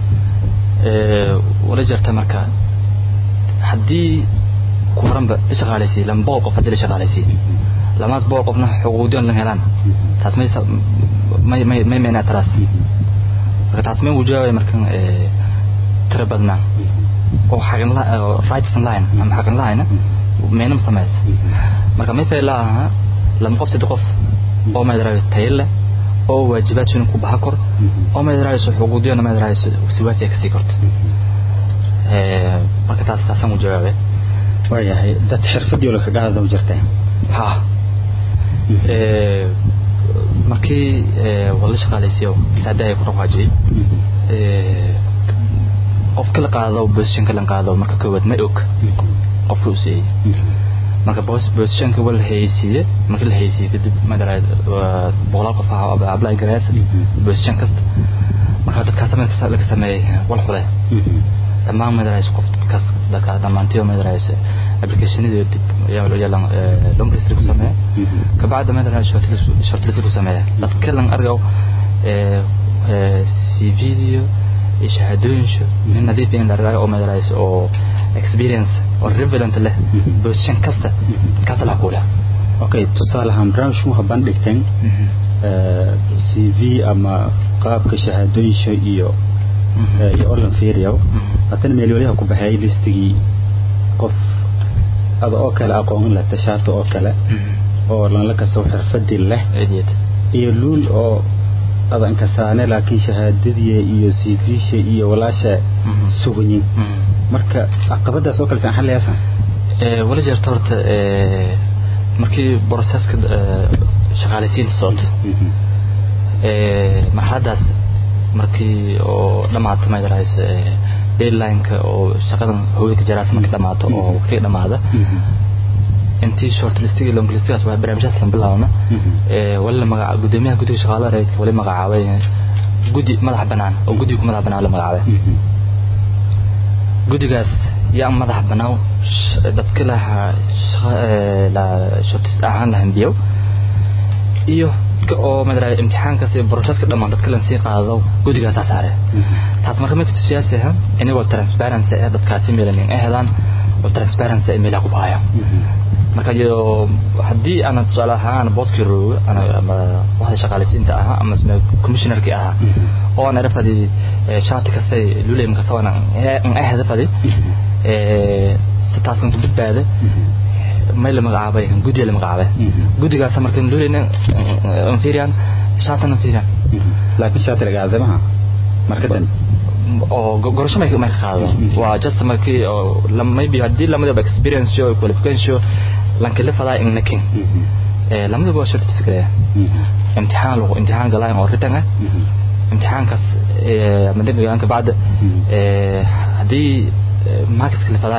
wala jarta marka hadii ku horanba shaqaaleysi lama boqol qof hadii shaqaaleysi lamaas boqol qofna xuquuqdooda la helaan taas may meena taras marka taas may wujaa markan tirabadna oo xaqan la rights line ama xaqan line meena samays marka may feelaha lama qof saddex qof oo madrasa tayla oo waajibaadkooda ku baxa kor oo madrasa xuquuqdooda madrasa si waafaq ka sii korto marka taas aan wujaa waayahay dad xirfadii la kaga hadlo jirtay ha markii wala shaqaaleysiyo saadaay ku rawaajay qof kala qaado position kala qaado marka koobad ma og qofku u siiyay marka position ka wal haysiye marka la haysiye kadib madrasa boqol qof apply gareys position kasta marka dadka ka sameeyay wal xulay تمام مدرسة قفت كاس دكا دمانتيو مدرسة application دي يلا لونج ليست كسمة كبعد مدرسة شورت ليست كسمة بتكلم أرجو سي فيديو يشهدون شو من نذيفين للرأي أو مدرسة أو experience أو relevant له بوشين كاست العقولة أوكي تصالح برامج مو هبان دكتين سي في أما قاب كشهدون شو إيو يقولون فيريو هتن مليوليها كوبهاي ليستي قف هذا أكل أقوم لا تشات أكل أو لان لك سو حرفدي له أديت يلول أو هذا إنك سانة لكن شهادتي إيو سي في شيء إيو ولا شيء سوغني مركا عقبة سوكل في حل ياسا ولا جرتورت مركي بروسيس شغالين صوت مرحلة markii oo dhamaatay madrasa deadline ka oo shaqadan haweenka jaraas markii dhamaato oo waqti dhamaada intii short list iyo long list waa barnaamijyaas la bilaawna wala magaca gudoomiyaha guddiga shaqaalaha rayidka wali magacaabay guddi madax banaan oo guddiga madax banaan la magacaabay guddigaas يا مدح بناو dadka la shortist ahaan la handiyo iyo oo madrasa imtixaanka si processka dhamaan dadka la sii qaado gudiga taasare taas marka ma tusiyaysaa inay transparency ee dadkaasi meelanin ay helaan oo transparency ee meel ku baaya marka iyo hadii ana tusaale ahaan booskiro ana waxa shaqaaleysiinta aha ama commissionerki aha oo ana rafadi shaati ka say lulay marka sawana ay hadafadi taas ku badbaada ما اللي مقعبه جودي اللي مقعبه جودي قاعد سمر كن لولين انفيريان شاطن انفيريان لكن شاطر قاعد معها مركزن او قرش ما خاله وجست مركي لما يبي هدي لما يبقى اكسبيرينس شو كواليفيكيشن شو لان كله فلا انكين لما يبقى شرط تسكريه امتحان قلاين او ريتنه امتحان كاس من دين يعني بعد هدي ماكس كله فلا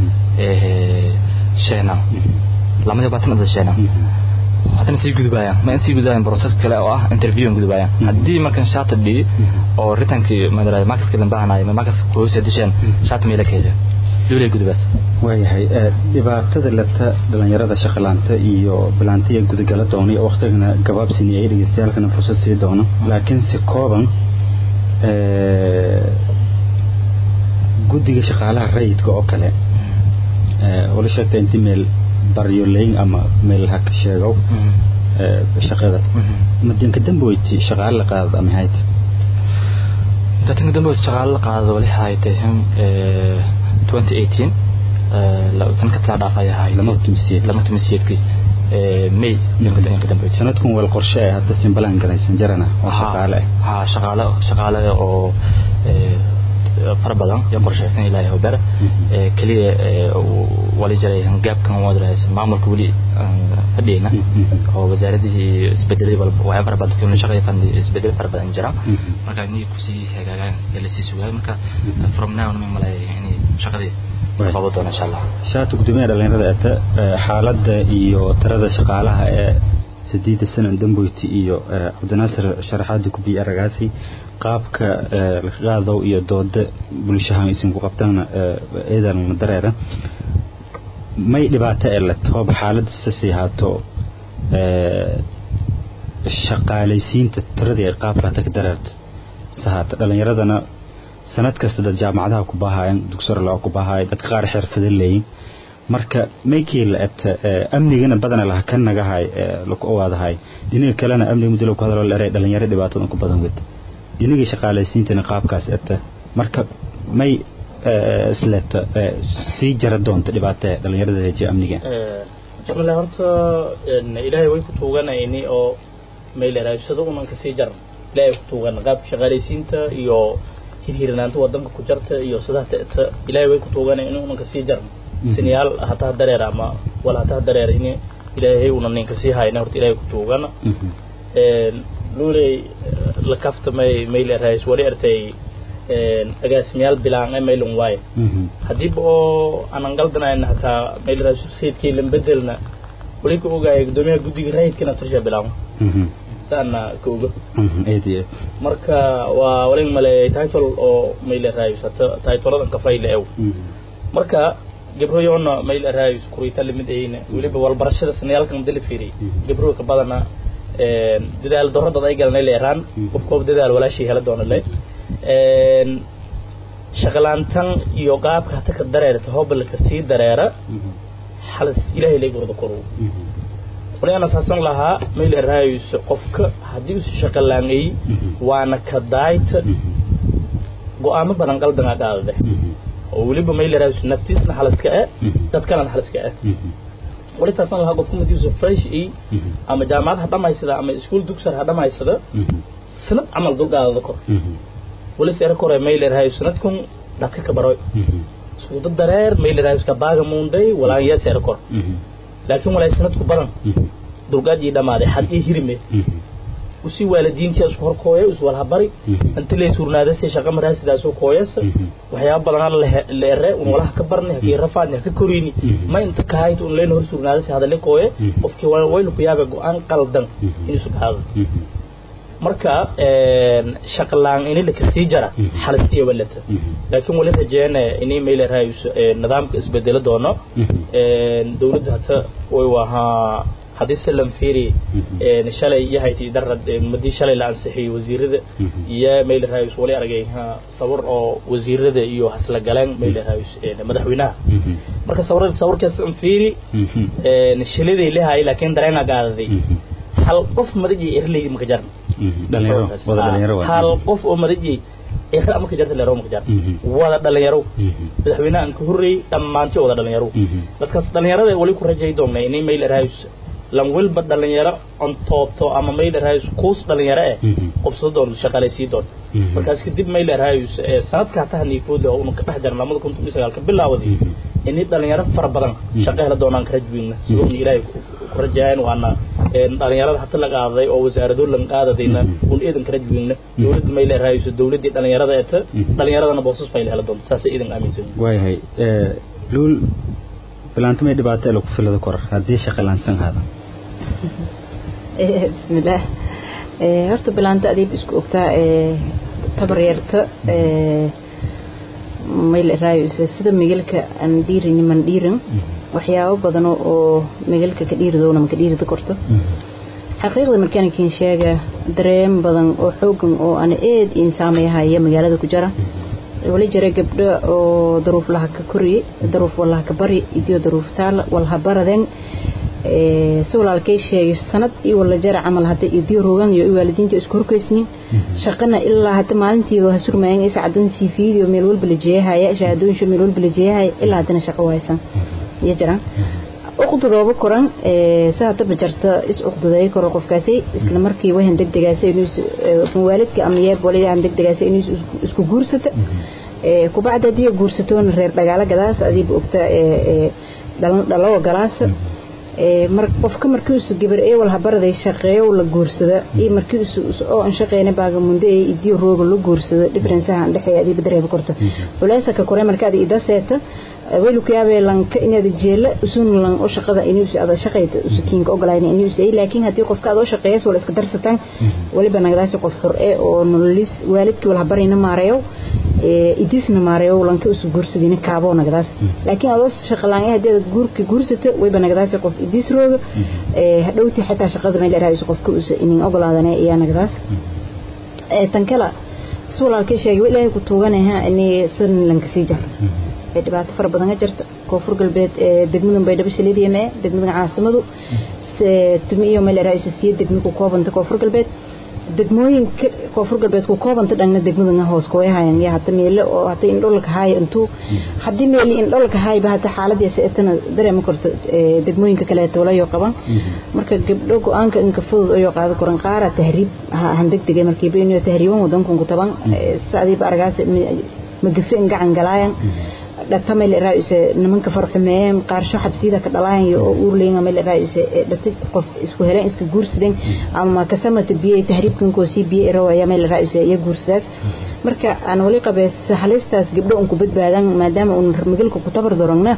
شينا لما يبقى تنزل شينا هذا نسي جذبايا ما نسي جذبايا بروسس كلا أو انترفيو جذبايا هدي ما كان شاط دي أو ريتن كي ما أدري ماكس كلام بعنا ما ماكس كويس يدشين شاط ميلك هذا لولي جذباس وهي إذا تدلت دلنا يرد شغلانته إيو بلانتي جذقلة دوني وقتنا جواب سنية اللي يستاهل كنا فرصة سيدونه لكن سكوبا جذق شغالة ريت كأكله ولا شك أنت ميل بريولين أما ميل هك شغاو شغالة مدين كدم بويتي شغال لقاض أم هايت تاتين كدم بويتي شغال لقاض ولا هايت هم 2018 لو سنة كتلا دافعي هاي لما تمسيت كي مي يمكن كدم بويتي سنتكم والقرشة حتى سيمبلان كنا سنجرنا وشغالة شغالة أو فربنا يا برشاسين إلهي هو بر كلية ولي جري هنجاب كان مدرس معمول كولي فدينا هو وزارة دي سبدلي ولا فربنا كنا شغالين فندي سبدلي فربنا نجرا مكاني كوسي هكذا جلسي سوى مكا from now من ملاي يعني شغالين فبطلنا إن شاء الله شاتو قدمي لين رأيت حالة إيو ترى شغالها سديد السنة دنبويتي إيو عبد الناصر شرحات كبي أرجاسي قابك الغاضو إيو دود بلشها يسمى قبطان إذا المدريرة ما يلبات إلت هو بحالة السيهاتو الشقاليسين تتردي قابلة تقدرت سهات لأن يردنا سنة كستد الجامعة كباها دكتور الله كباها دكار حرف ذلين marka maykii la amnigana badan la hakanaga hay loo waadahay diniga kalena amniga muddo ku hadalo la dhalinyaro dhibaatada ku badan wad diniga shaqaaleysiinta qaabkaas marka may islata si jara doonta dhibaatada dhalinyarada ee amniga jamla horta ilaahay way ku tuuganayni oo may la raashado unan ka sii jar ilaahay ku tuugan qaab shaqaaleysiinta iyo hirhirnaanta wadanka ku jarta iyo sidaata ilaahay way ku tuuganayni unan ka sii jar سنيال هتا درير أما ولا هتا درير إني إلهي وننين كسيها إنه هرت إلهي كتوغانا لولي لكفت ميل رئيس ولي أرتي أجاس ميال بلان ميلون واي هديب أو أنا نقلدنا إن هتا ميل رئيس سيد كي لنبدلنا ولي كوغا يقدمي جودي رايد كنا ترجع بلان تانا كوغا مركا وولين ملي تايتل أو ميل رئيس هتا تايتل هذا كفايل أو مركا جبرو يونا ميل الرئيس كوريتا اللي مدينة ولي بالبرشة السنيال كان مدلي فيري جبرو كبادنا دال دورة ضايق لنا الإيران وبكوب دال ولا شيء هلا دون اللي شغلان تان يوقاب كهتك الدريرة هوب الكثير دريرة حلس إلهي اللي يقرض كرو ولي أنا ساسن لها ميل الرئيس قفك حديث شغلاني وانا كدايت قوام بنقل دنا قال ده وليبا ما يلي رايس نفتيسنا حلسكا تتكلم حلسكا ولي تاسن لها قفكم ديوسو فريش اما جامعات هدا ما يسدا اما اسكول دوكسر هدا ما يسدا سنة عمل دولقا ذكر ولي سيرا كوري ما يلي رايس سنتكم داكي كبروي سود الدرير ما يلي رايس كباغا موندي ولا يا سيرا كور لكن ولا سنتكم برن دولقا جيدا مادي حد يهرمي وسي والدين كي اسكور كويس ولا بري انت لي سورناده سي شقه مراس داسو كويس waxyaabo badan la eray oo walaha ka barnay hakii rafaadna ka korini ma inta ka hayto in leen hor surnaaday si hadal kooye qofkii way lu yaaba go'aan qaldan inuu subaxado marka shaqlaan in la kasii jara xalasiyo walata laakiin wala rajeena in email raayus nidaamka isbedelo doono dawladda hata way waha hadii salam fiiri shalay yahay darad madi shalay la ansixiyay wasiirada iyo email raayus wali aragay sawir oo wasiirada iyo hasla galaan email raayus madaxweynaha marka sawirkaas fiiri shiliday leeyahay laakiin dareen agaaday hal qof madaji irlay ma ka jarna dhalinyaro hal qof oo madaji إخراج ما كجرت لروم كجر ولا دلنيارو مدحوينا أنك هري تمانتي ولا دلنيارو بس دلنيارو ولي كرجع يدومنا إني ميل رايس لمول بد دلنيارو أن تو أما ميل رايس كوس دلنيارو قبضون شغالة سيدون فكاس كديب ميل رايس سنة كهته نيكود أو نكته جرنا ما كنت مسألة كبلا ودي إني دلنيارو فربنا شغالة دونا كرجعين سلوم نيراي كرجعين وأنا دلنيارو حتى لقى هذا أو وزارة دول لقى هذا دينا ونقدر كرجعين دولة ميل رايس دولة دلنيارو دلنيارو أنا بوصف فيل هلا دون ساسي إذن أميزون. واي هاي لول فلانت ما يدبعت له في الذكر هذه شغل عن سن هذا. بسم الله. هرت بلانت أديب إسكوكتا تبريرت ميل رايس سيد ميلك أنديرني من ديرن وحياة بدنو ميلك كدير دونا مكدير ذكرته. حقيقة مركان كين شاجة دريم بدن أو حكم أو أنا إيد إنسان هاي مجالات كجرا ولي جرى قبل أو ظروف لها ككوري ظروف والله كبري يديو ظروف تال والها بردين سؤال الكيش السنة ولا جرى عمل هذا يديو روان يوالدين تذكر كيسني شقنا إلا هذا مالنتي وهسر ما ينقص عدن سيفيد وميلول بالجيه هاي شهادون شو ميلول بالجيه هاي إلا هذا شقوايسا يجرى أقطع بكرة ساعة بجرت إس أقطع ذي كرة قفكاسي إسلام مركي وين دك دجاسي نيس موالد كأمياب ولا عندك دجاسي نيس إسكو جورست كوبعد دي جورستون غير بجالة جلاس أدي بأقطع دلوا جلاس قفك مركوس جبر ولا هبرد الشقة ولا جورسة مركوس أو إنشقة بعد من ده يدي روج ولا جورسة ديفرنسها عند حياة دي بدري بكرة وليس ككرة مركز إذا سات ويلو كيابي لانك إن الرجال أسون لان أشقة إنيوس هذا شقة أسكين كأقلين إنيوس لكن هتي قفك هذا شقة ولا إسكتر ستان ولا بنقداش قفر أو نلليس والد ولا هبرين ماريو إديس نماريو لانك أس جورسة دينا كابو نقداش لكن هذا شقة لان هذا جورسة ويبنقداش قف إديس روج هدوتي حتى شقة ما يلاقي رئيس قف كأس إني أقلادنا إياه نقداش تنكلا سؤال الكشيء ولا يكتوغنها إني سن لانكسيجر دبعت فرق بدنا جرت كوفر قلبت دقمن بيد بشليدي ما دقمن عاصمته تمية مال رئيس السيد دقمن كوكوبن تكوفر قلبت دقموين كوفر قلبت كوكوبن تدعنا دقمن هوس كوي هاي يعني حتى ميل أو حتى إن لك هاي أنتو حد ميل إن لك هاي بهذا حالة يسأتنا دري ما كرت دقموين ككلات ولا يقبان مركب جبلوك أنك إنك فوض يقعد كورن قارة تهريب عندك تجي مركبين تهريبهم ودمكم كتبان سعدي بأرجاس مجفين قعن جلاين دكتور الرئيس نمك فرح مهم قارشة حبسيدة كدلائن يقولين عمل الرئيس دكتور قف إسكوهرين إسك جورس دين أما كسمة بيه تهريب كنكوسي بيه رواية عمل الرئيس يجورس ده مركا أنا وليك بس حلستاس قبله أنكو بيت بعدين ما دام ونرمجلكوا كتبر درنا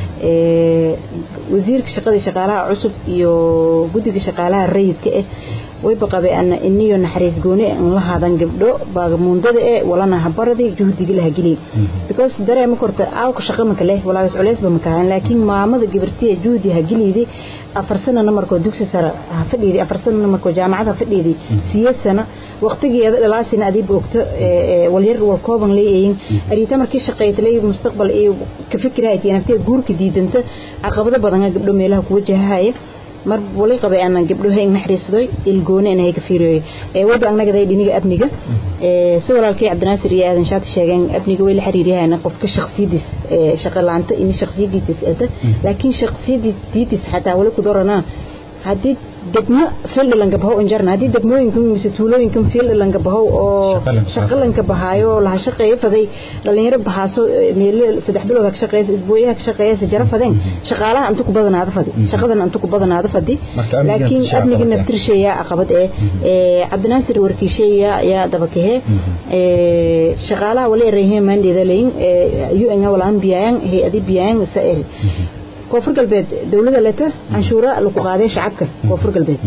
وزيرك شغالة عصف يو جودك شغالة الرئيس كأ ويبقى بأن إني نحرز جوني الله هذا نجبله بعمودة ولا نهبردي جهدي جلها جلي because دري مكرت أو كشغل مكله ولا يسعلس بمكان لكن ما عمد جبرتي جهدي هجلي دي أفرسنا نمركو دوكس سر هفدي دي أفرسنا نمركو جامعة هفدي دي سياسنا وقت جي لا سنة أديب وقت والير والكوبن ليه أريد مركز شقيت ليه مستقبل إيه كفكرة هاي أنا بتيجي جور جديد أنت عقبة بدنا جبله ميله كوجه هاي مر ولي قبل أن جبله هاي نحرس دوي الجون أنا هيك فيروي وده أنا كذا يديني أبنيجا سؤال الكي عبد الناصر يا إن شاء الله أبنيجا ويل حريري أنا قف كشخصية ديس شغل عنت إني شخصية ديس أنت لكن شخصية ديس حتى ولا قدرنا هدي دقمة فيل اللي نجبهه إنجرنا هدي دقمة يمكن مسيتولو يمكن فيل اللي نجبهه أو شغل نجبهايو لها شقية فذي اللي يرب حاسو ميل سدح بلو هك شقية أسبوعية هك شقية سجرة فذين شغالة أنتو كبضنا هذا فذي شغلنا أنتو كبضنا هذا فذي لكن أبني قلنا بتر شيء عقبت عبد الناصر وركي شيء يا دبكه شغالة ولا ريهم من دلين يو إنها ولا بيان هي أدي بيان سائر كوفر قلبت دولة لته عن شورى لقاعدة شعبك كوفر قلبت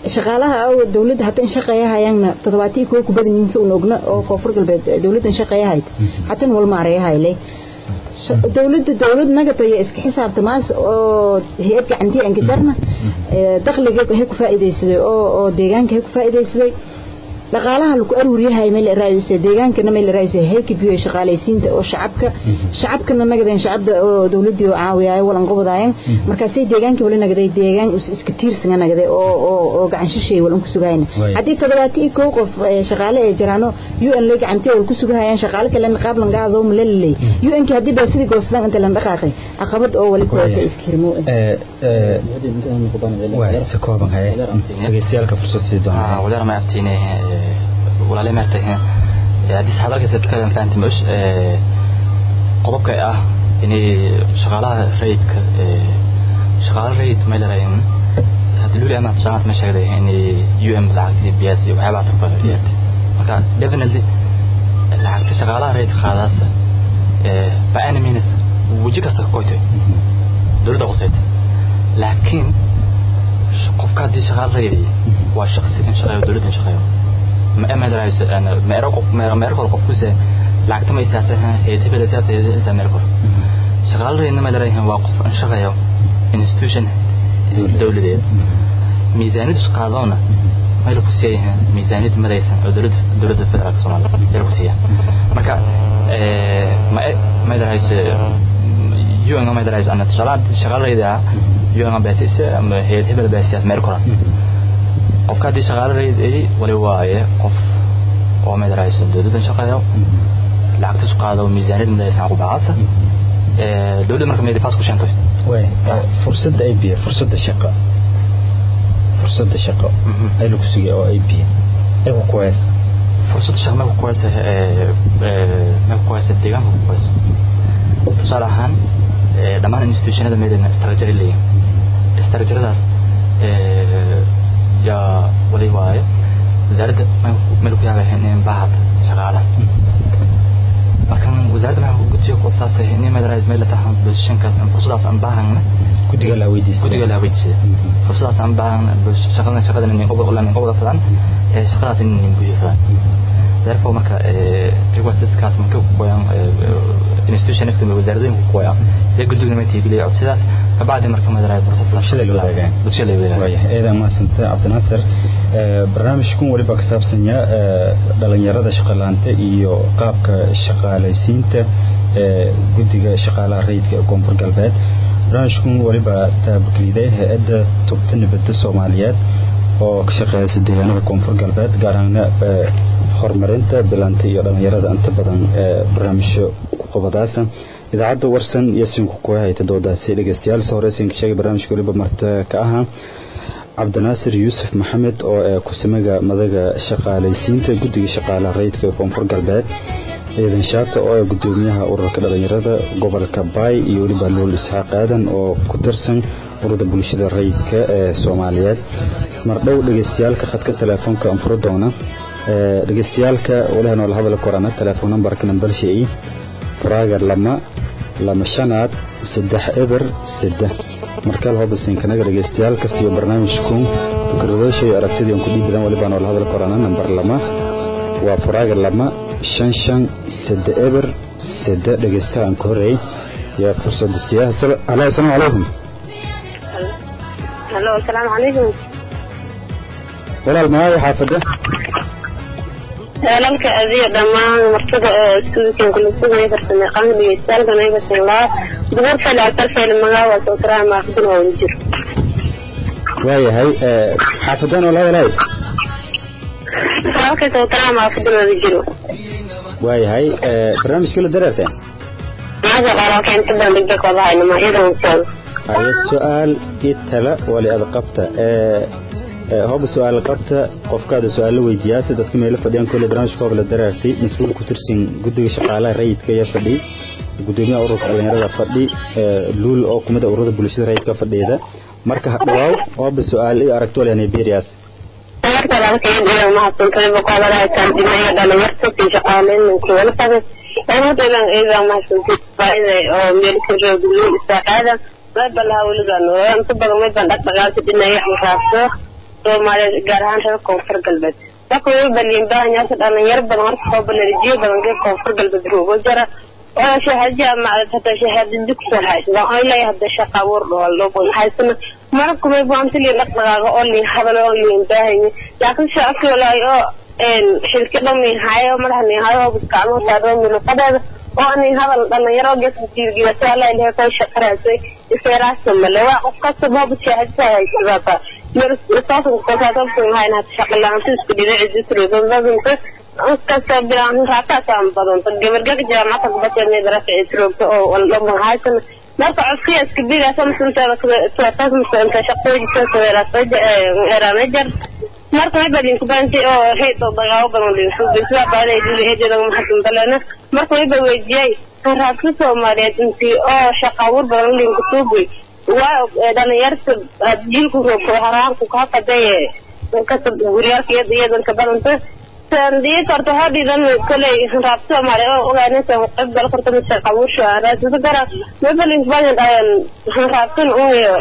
shaqaalaha oo dawladda hatta shaqeeyahayna 71 ku badan inta uu ogna oo koonfur galbeed dawladda shaqeeyahayd hatta wal maareeyahayle dawlad nagato iyo iska xisaabtamaas oo hay'ad gacantii aan gajarna dakhliga waxay ku faa'iideysaday oo deegaanka ay ku faa'iideysaday dhaqaalaha lagu aruuriyahay meel raayisay deegaankana meel raayisay hay'ad biyo shaqaalaysiinta oo shacabkana nagadeen shacabda oo dawladdu caawiyay walan qobodayeen markaasay deegaanka wali nagaday deegaan iska tiirsan nagaday oo gacan shisheey walan ku sugayna hadii 71 qof shaqaale ay jiraano UN la gacantii oo ku sugayaan shaqaale kale qaab lan gaado malay UN ka hadii ba sidii goosdan inta lan dhaqaaqay aqabad oo wali ku iskirmo waa sakooban hay dhageystayaasha fursad sii doonaa walaal ma aftiinay ولا لما تهين هذه حضرتك ستتكلم فانت مش قبضك إني شغالة ريد ما يلرين هتقولي أنا شغلت مشاغل إني UN بالعكس BS وهاي بعض الفعاليات مكان definitely العكس شغالة ريد خلاص بأنا مينس وجيك استقويته دول ده قصيت لكن قفك دي شغال ريدي والشخص إن شغال دولة إن شغال ما دريس أنا ما أركض قفوزة لعكت ما يساسها هي تبي رسالة إنسان أركض شغال رأي إنما دريهم واقف إن شغال institution دولة ميزانية شقادنا ما يركضسيها ميزانية مدرسة أو دولة الفدرالية الصومالية يركضسيها مركا ما دريس يوم ما دريس أنا شغال رأي ده يوم بأساس هي تبي بأساس ما أركض qofka hadii shaqaale reeday wali waaye qof oo madrasa dawladda shaqeeyo lacagta soo qaado miisaaniyad madrasa ku baaqasa dawladda marka meedii faas ku sheentay way fursadda ay biyo fursadda shaqo ay lagu sugay oo ay biyo ay ku qoys fursadda shaqo ma ku qoys deegaanka ku qoys tusaale ahaan dhammaan institutionada meedina structure leeyahay structuradaas يا ولي واي وزارة ملك يا هني بعض شغالة لكن وزارة ما قلت لك قصصه هني مدرسة ميل تحت بالشنكاس فرصة عن بعضنا كنت قال هويدي فرصة عن بعضنا شغلنا إني قبل من قبل فلان شغلات إني نقول فلان therefore marka requests kaas marka ku qoyan institutions ka wazaaradda ku qoyan ee gudoomiyaha TPLA codsidaas ka baad marka madrasa process bulshada loo leeyahay eedan ma santa Abdinaasir barnaamijkan waliba ka saabsan dhalinyarada shaqalaanta iyo qaabka shaqaalaysiinta guddiga shaqaalaha rayidka ee Koonfur Galbeed barnaamijkan waliba taabkiliday hay'adda tubta nabadda Soomaaliyeed oo ka shaqeeyay deegaanada Koonfur Galbeed gaar ahaan horumarinta bilanta iyo dhalinyarada inta badan barnaamijyo ku qabadaysan idaacadda warsan yasin ku qoyay toddobaadasi dhageystayaal soo horeeyay in sheegay barnaamijka waliba marta ka ahaa Abdinaasir Yuusuf Maxamed oo ku samaga madaga shaqaalaysiinta guddiga shaqaalaha rayidka ee Koonfur Galbeed eedan shaabta oo gudoomiyaha ururka dhalinyarada gobolka Baay iyo waliba Lool Isxaaq Aadan oo ku tirsan ururada bulshada rayidka ee Soomaaliyeed mardhow dhageystayaalka khadka telefoonka aan furo doona dhageystayaalka walaana la hadal korana telefoon numberka nambarshii faraga lama shanaad 3 eber 3 markale hoobasin kanaga dhageystayaalka si barnaamijku fikradooda iyo aragtida ku dhiibaan waliba la hadal korana number lama waa faraga lama 5 eber 3 dhageystaan ku horeey ya fursad siyaasa assalaamu alaykum hello assalaamu alaykum walaal ma xaafada لك أذي دمان مرتبة سكوتين كل سنة يفرسن قامل بيستال كنا يفرسن الله دور فلا تلفي المغاوة وترى ما أخذنا ونجر واي هاي حافظان ولا ولا فاوكي وترى ما أخذنا ونجر واي هاي برنامج كله درارتين ماذا قالوا كان تبدأ بجك والله إنما إذا نسأل هاي السؤال يتلا ولي أذقبته هو سؤال قبته قفكاد سؤال ويدياس dadka meel fadhiyaan kule barnaamijka oo la daraartay mas'uul ku tirsan guddiga shaqaalaha rayidka ee fadhi gudoomiyaha ururka dhalinyarada fadhi luul oo kumida ururada bulshada rayidka fadhiyada marka dhawaaw oo su'aal iyo aragto leeyahay beeriyaas marka la keenay ma hasan kale boqolada ay tan dinaya dhalinyarta si shaqaaleen intii wala fadhi ayuu deegan eega ma hasan faa'iido oo meel ka joogo istaaqada bal hawligan oo inta badan ma baan dhaqaaqay dinaya xasaas Soomaaliyeed gaar ahaan reer koonfur galbeed marka way balin baahanyahay dhalinyaro badan marka soo balarijiyo badan ee koonfur galbeed roogo jara oo shahaado jaamacad shahaado dugsi haysta oo ilaa hadda shaqo abuur loo haysana marka way baantili dhaqdhaqaaqa oo li hadal oo liin baahanyahay laakiin shaqo walaayo shirkado mi hayo madaxni hayo biskaano saaro milqadeeda oo ani hadal dhalinyaro geesiga sala ilaahay ka shaqaraysay isiraas malawa qofka sabab shahaado haysta يرسل كتابة هاي نهت شغلة أنتس كده عزيز ريدون لازم كسب بلان راتع سام بدون تجمع جامعة تقبل ندرس عسروك أو ولا هاي سن ما تعرفي كبيرة سام سنة ثلاثة سنة شقوي سنة إيران جر مرة بدين كبانتي أو هي تضيعوا بنولين شو بيسوا بعد يجي هجى لهم حكم بلنا مرة بيجي راتع سوماليات أنتي أو شقاور بنولين كتوبي dhalinyarta jiilku roobka haraanku ka qaday ka guriyarka iyada ka badanta sandiye torto hadidan kale raabto mare oo ogaanaysa qeyb gal karto mid qawsho raasada gara meelin baan raabtan oo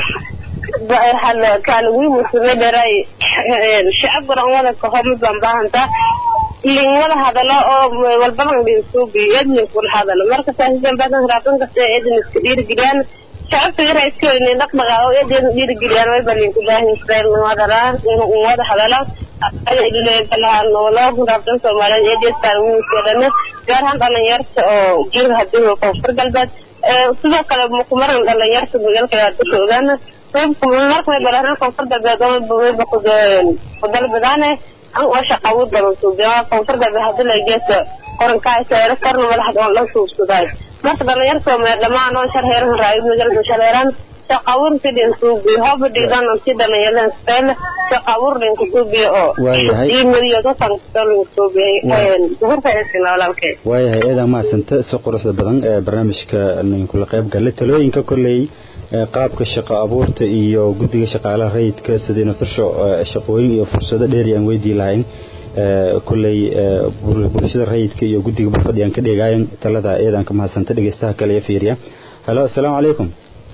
hal kala wiimu sameeray shacab garan wada ka hom bambahanta lin wada hadalo oo walbadan soo biyadni kul hadalo marka saaxiiban badan raabtan ka eedin iska dhiirgeliyaan shacabka yar iska inay dhaqdhaqaaqo ee dhiirgeliyaan way balin ku baahan yihiin inuu wada hadalo ilaa kala wala raabtan Soomaaliyeed ee deegaanka gaar ahaan dhalinyarta oo jir hadii koonfur galbeed sidoo kale muqmaran dhalinyarta magaalka ay joogaan markay baraarka koonfur galbeed oo buuba ku dalbadaan aan shaqo badan soo gaar koonfur galbeed hadii la geeso qoranka ay sayr karno walax oo la soo suuday marka dhalinyarta Soomaaliyeed dhamaan oo sharheeran raayid magaalada shaleeran shaqawur sideen soo hoob dhiidan oo si dhalinyarada speel shaqawur leen ku soo biyo iyo ka tantan soo biyo horta isticmaalkay waayahay eeda ma santa si quruxda badan ee barnaamijka in kula qayb galay talooyinka kulay qaabka shaqo abuurta iyo guddiga shaqaalaha rayidka sidii naftarsho shaqooyin iyo fursado dheer aan weydii lahayn kulay bulshada rayidka iyo guddiga fadhiyaan ka dhigayaan talada eedan ka mahadsantaa dhageystaha kale ee fiiriya halo assalaamu calaykum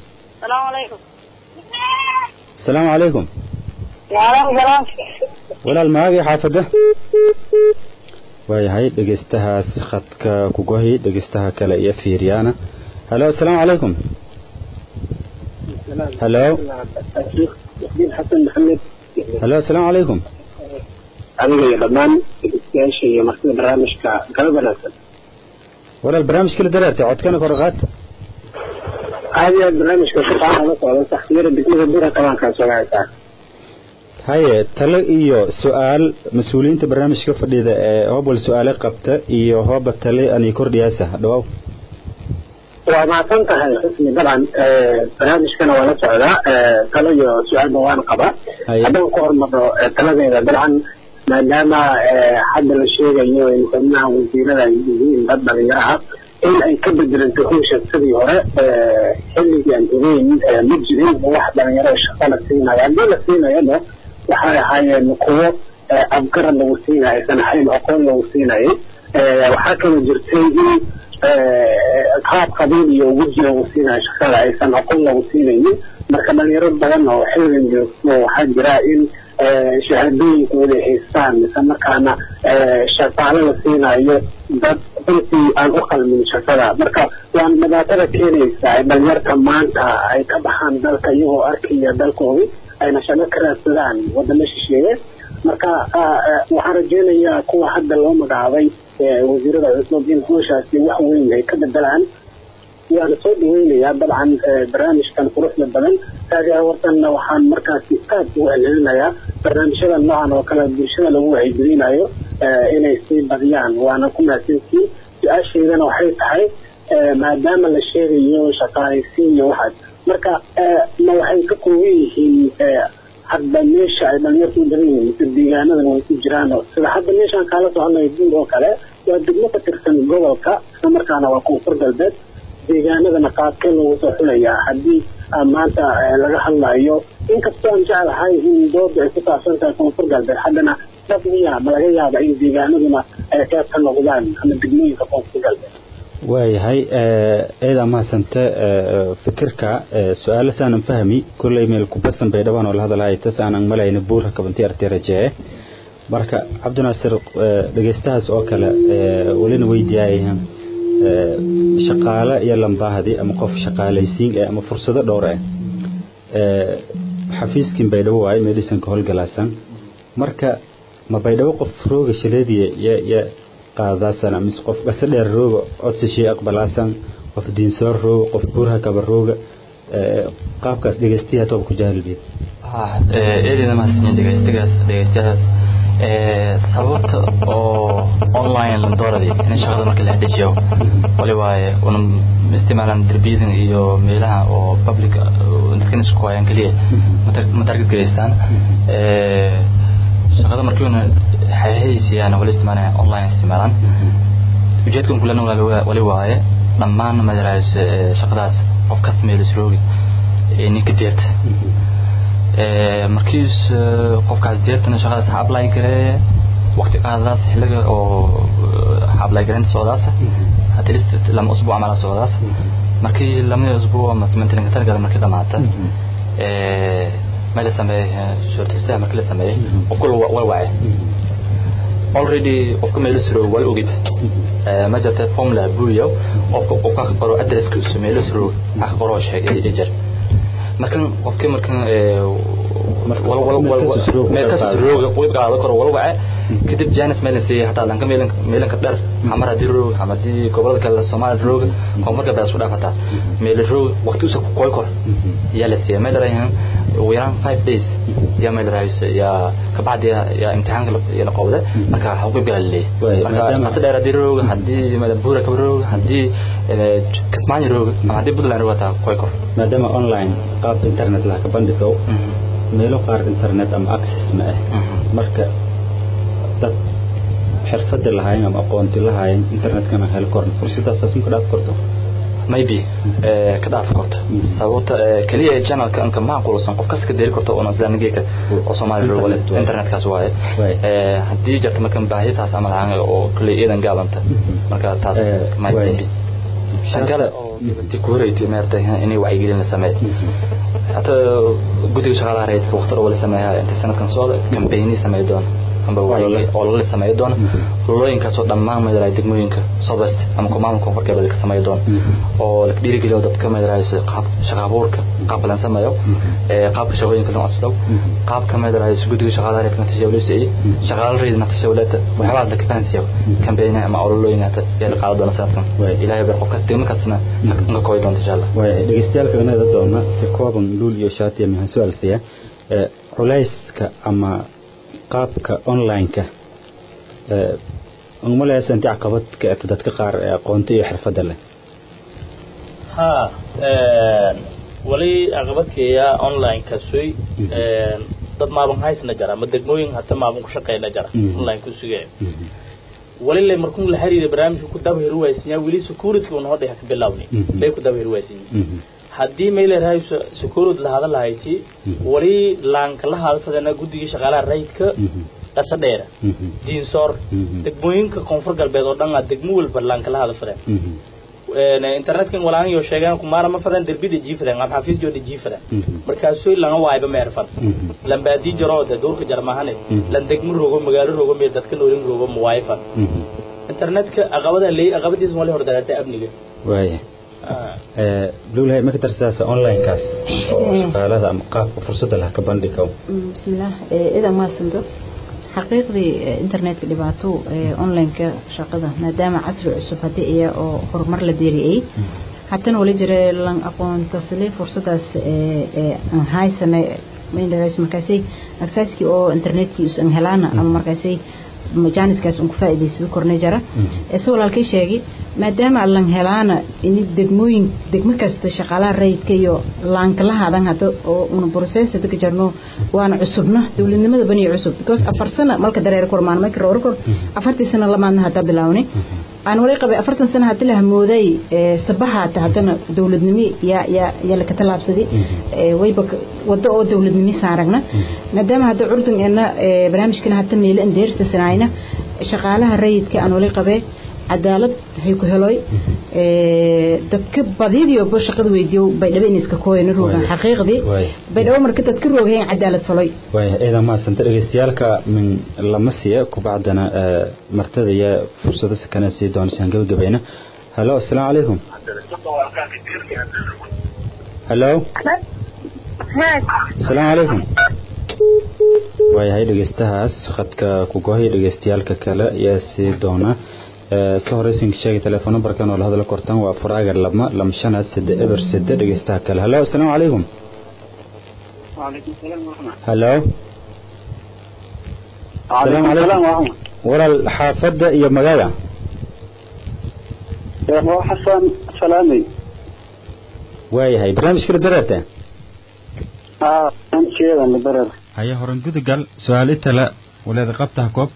السلام عليكم walaal maagi xaafada way hay dhageystahaas khadka ku gohay dhageystaha kale iyo fiiriyana halo assalaamu calaykum halo halo assalaamu calaykum adiga iyo dhammaan dhageystayaasha iyo martida barnaamijka kala wanaagsan walaal barnaamijka la daraartay codkana kor qaad هذه البرنامج كشفاء هذا تحضير بكل الدورة طبعا كان سمعتها هاي تلا إيو سؤال مسؤولين تبرنامج كفردي ذا هو السؤال قبته إيو هو بتلي أن يكون رئاسة دواو وما تنتهي الاسم طبعا برنامج كان ولا سؤال تلا إيو سؤال موان قبا هذا هو مرة تلا إذا طبعا ما دام حد الشيء إيو يسمى وزيرة يجين بدل إياها إن أي كبد الانتخوش السبي هراء اللي ينتظين مجرين واحد من يرى الشغالة سينا يعني دولة سينا يلا وحايا النقوة أفكار اللي سينا يسان حي العقول اللي سينا وحاكم الجرسيجي أصحاب قبيلي ووجه وسينا شغالة يسان عقول اللي سينا مركب اللي يرد بغنه وحيو ينجرسنه وحاج رائل شهدين كودي حسان مثلا كان شغالة سينا dad intii aan u qalmin shaqada marka waan madaatada keenaysaa dhalinyarta maanta ay ka baxaan dalka iyagoo arkaya dalkooda ayna shaqo ka raadsadaan wadamo shisheeye marka waxaan rajeynayaa kuwa hadda loo magacaabay wasiirada cusub in hawshaasi wax weyn ay ka bedelaan waana soo dhaweynayaa dabcan barnaamijkan quruxda badan taagee wartanna waxaan markaasi aad u celcelinayaa barnaamijyada noocan oo kale bulshada lagu wacyigelinayo inay sii badiyaan waana ku mahadsantii su-aasheedana waxay tahay maadaama la sheegayo shaqaaleysiin iyo waxaas marka ma waxay ka kooban yihiin hadda meesha ay dhalinyarta u badan yihiin mise deegaanadan way ku jiraan sida hadda meeshaan kaala soconaya buur oo kale waa degmo ka tirsan gobolka isla markaana waa koonfur galbeed deegaanadana qaabkee loogu soo xulayaa haddii maanta laga hadlayo inkastoo aan jeclahay in dooda ay ku saabsan tahay koonfur galbeed haddana dad miya ma laga yaaba in deegaanaduna ay qeyb ka noqdaan ama degmooyinka koonfur galbeed waayahay eeda mahadsanto fikirka su-aalo saanan fahmi kulley meel ku basan bay dhawaan oo la hadalaya tas aanan malayna buurka kabanti artay rajee marka cabdinaasir dhegeystahaas oo kale walina weydiiyayaan shaqaale iyo lambaahdi ama qof shaqaalaysiin ama fursado dhowr ah xafiiskin bay dhawo waay medicine ka howlgalaasan marka ma bay dhawo qof rooga shileediye ya qaadasana mis qof gasadheer rooga codsi shay aqbalaasan qof diinsoor rooga qof buurha kaba rooga qaabkaas dhegeystiya toob ku jahilbiid eedina ma siin dhegeystayaas sababta oo online dooradii in shaqada marka la dhajiyo wali waaye una isticmaalan darbiyada iyo meelaha oo public dadkan isku hayaan kaliya ma target gareystaan shaqada markiina hay'aysiiyaan wali isticmaalaan online isticmaalaan ujeedkan kulana wali waaye dhammaan madarays shaqadaas qof kasta meel isroogi ninka deerta markiis qofkaas deertana shaqadaas apply garee waqti qaadaas xilliga oo apply gareen soodaas at least lama usbuuc amala soodaas markii lama usbuuc ama sameentan ka targada markii dhamaata mala sameeyay shortista markii la sameeyay oo kul wacay already qofka meel soo wal ogid ma jirta formula buuyo qofka qoro address ku soo meel soo qoro sheegay ejar markan qofkii markan meelkaas rooga qoyb qaado karo wal wacay kadib jaanis meel si hata lanka meelanka dhar amar hadii roog hamadii gobolka kale Soomaaliya roog oo marka baas u dhaafata meel roog waqti uu ku qoy kor yala si meel raayhan ويران 5 days يا ميل رايس يا كبعد يا امتحان يا قوده marka xaqo galay marka saddeer diroo hadii madbuura kabro hadii kasmaani roog hadii budlaan wata qoykor maadaama online qaab internet la ka bandhigo meelo qaar internet ama access ma ah marka dad xirfad lahayn ama aqoonti lahayn internet kana hel korn fursadaas asan ku dhaaf korto maybe ka dhaaf korto sababta kaliya channelka anka macquulsan qof kasta deeri korto oo islaamiga oo Soomaaliya wala internet kaas waaye hadii jirto markan baahisaas ama lahaan oo kaliya eedan gaabanta marka taas maybe shaqada oo dibadii meertay inay wacyigelin sameey hata gudiga shaqada reedka waqti wala sameeyaa inta sanadkan soo campaign sameey doon amba wacyi oo la sameey doon looyinka soo dhamaan meelaha degmooyinka Southwest ama kumaamulka koonfurta ka sameey doon oo la dhiirigeliyo dadka meelaha qaab shaqo abuurka qaab la sameeyo qaab shaqooyinka loo aslo qaab ka meelaha gudiga shaqada reedka natiijooyinka shaqada reedka natiijooyinka waxa la ka fansiyo campaign ama looyinka ee qaado doona sanadkan ilaahay bar qofka degmo kasna nga kooy doonto insha Allah way dhageystayaal kana doona si kooban duul iyo shaatiya ma su'aalsiya culayska ama qaabka online-ka umaleeysan inta caqabad ka dadka qaar aqoonta iyo xirfadda leh wali caqabadkeeya online-ka sooy dad maaban haysna jara ma degmooyin hata maaban ku shaqeeyna jara online ku sugay wali le markuu la xiriir barnaamijku ku daba hirwaysiyaa wali security uu noo dhahay ka bilaawni bay ku daba hirwaysiyaa hadii meel raayso security la hadal lahayti wali laanka la hadalfadana gudiga shaqaalaha raydka qasadheer diinsoor degmooyinka koonfur galbeed oo dhan degmo walba laanka la hadalfadana internetkan walaan iyo sheegan ku maara ma fadan darbida jiifran ama xafiis joodi jiifran markaas soo laga waayba meerfan lambaadi jaro doorka jarmahane lan degmo rogo magaalo rogo me dadka noorin rogo muwaayfan internetka aqabada leey aqabadiis wali hordaalada abniga waaya dawlaha ma ka tarsaasa online kaas oo shaqaalada ama qaabka fursada la ka bandhigo bismillah ida ma santo xaqiiqdii internetka dhibaato online-ka shaqada maadaama casri cusub hadii ay oo horumar la deeriyay haddana wali jira lan aqoon tasli fursadaas aan haysanay meelahaas markaasay accesski oo internetkii usan helana ama markaasay majaaniskaas uu ku faa'iideysto kornay jara soo walaalkay sheegay maadaama lan helana in degmo kasta shaqaalaha raydka iyo laanka la hadan hada oo una process dadka jarno waana cusubna dawladnimada bani cusub because 4 sano marka dareer kormaan marka roor 4 sano lama hada bilaawni aan wali qabay 4 sano hada la mooday sabaxaata hadana dawladnimo ya la ka talaabsaday wayba wada oo dawladnimo saaragna maadaama hada urdan ina barnaamijkan hada meel indeerta sanayna shaqaalaha raydka aan wali qabay cadaalad hay ku heloy dadka badiyadiyo ba shaqada weydiyo bay dhabeeniska kooyna roogan xaqiiqdii bay dhaw marka dadka roogeen cadaalad falay way eeda ma santa dhageystayaasha min lama siiyo ku bacdana martada iyo fursada sakana si doonaysan gabagabayna hello assalamu alaykum hello assalamu alaykum way hay dhageystahaas khadka ku goohay dhageystayaalka kale ayaa si doona سهرسين شيء تلفون بركان ولا هذا الكرتون وفراغ لما شنات سد إبر سد رجستها كله هلا السلام عليكم. وعليكم السلام ورحمة. هلا. السلام عليكم. ورا الحافظ يا مجايا. يا أبو حسن سلامي. واي هاي برنامج كده درته. أنا كده أنا درت. هيا هرن كده قال سؤالي تلا ولا ذقبتها كوب.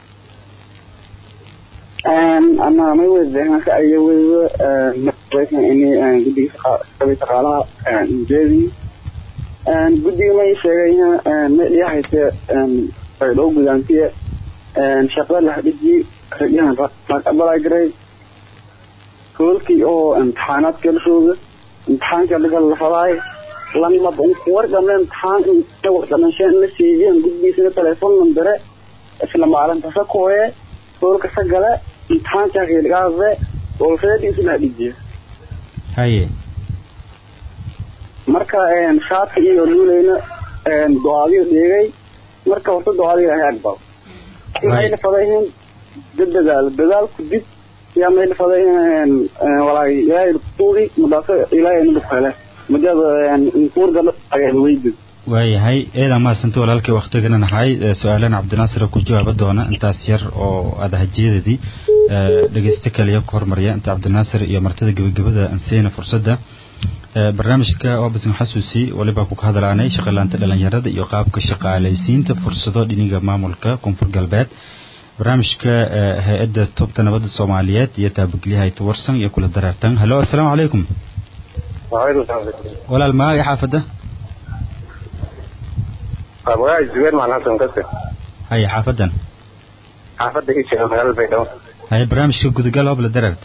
أنا ما يوزعنا كأي وزع مثلا إني جدي سبي تقالا جدي جدي ما يشغلنا نلي حيث لو بجانتي شغال لحدي يعني ما قبل أجري كل كي أو امتحانات كل شو امتحان كل الفراي لما بنقور قبل امتحان تو لما شيء نسيجي جدي سنة تلفون نمبره لما على تسكوه كل كسجله امتحان كاغيل غازه والفيدي سنة ديجي هاي marka shaadka iyo luuleena doodiyo dhigay marka horta doodiyo ay agba waxay fadayeen dadaal ku dib ya meel fadayeen walaay yaay tuuri mudafaa ilaahay inuu xala mudada inkuur gal ay weydid waayahay eeda ma santo walaalkii waqtigan nahay su'aalan Cabdinaasir ku jawaab doona intaas yar oo adahajeedadii dhageysta kaliya ku hormariya inta Cabdinaasir iyo martada gabagabada anseena fursadda barnaamijka oo bisan xasuusi waliba ku hadalaanay shaqalaanta dhalinyarada iyo qaabka shaqaalaysiinta fursado dhiniga maamulka koonfur galbeed barnaamijka hay'adda tobta nabadda Soomaaliyeed iyo taabagaliyaha Tawarsan iyo kula daraartan hello assalamu alaykum wa alaykum assalam walaal ma ay xaafada أبغى أجيب معنا سنكسر. هاي حافظنا. حافظ إيش يا مغال بيدو. هاي برامج شو قد قال قبل درجة.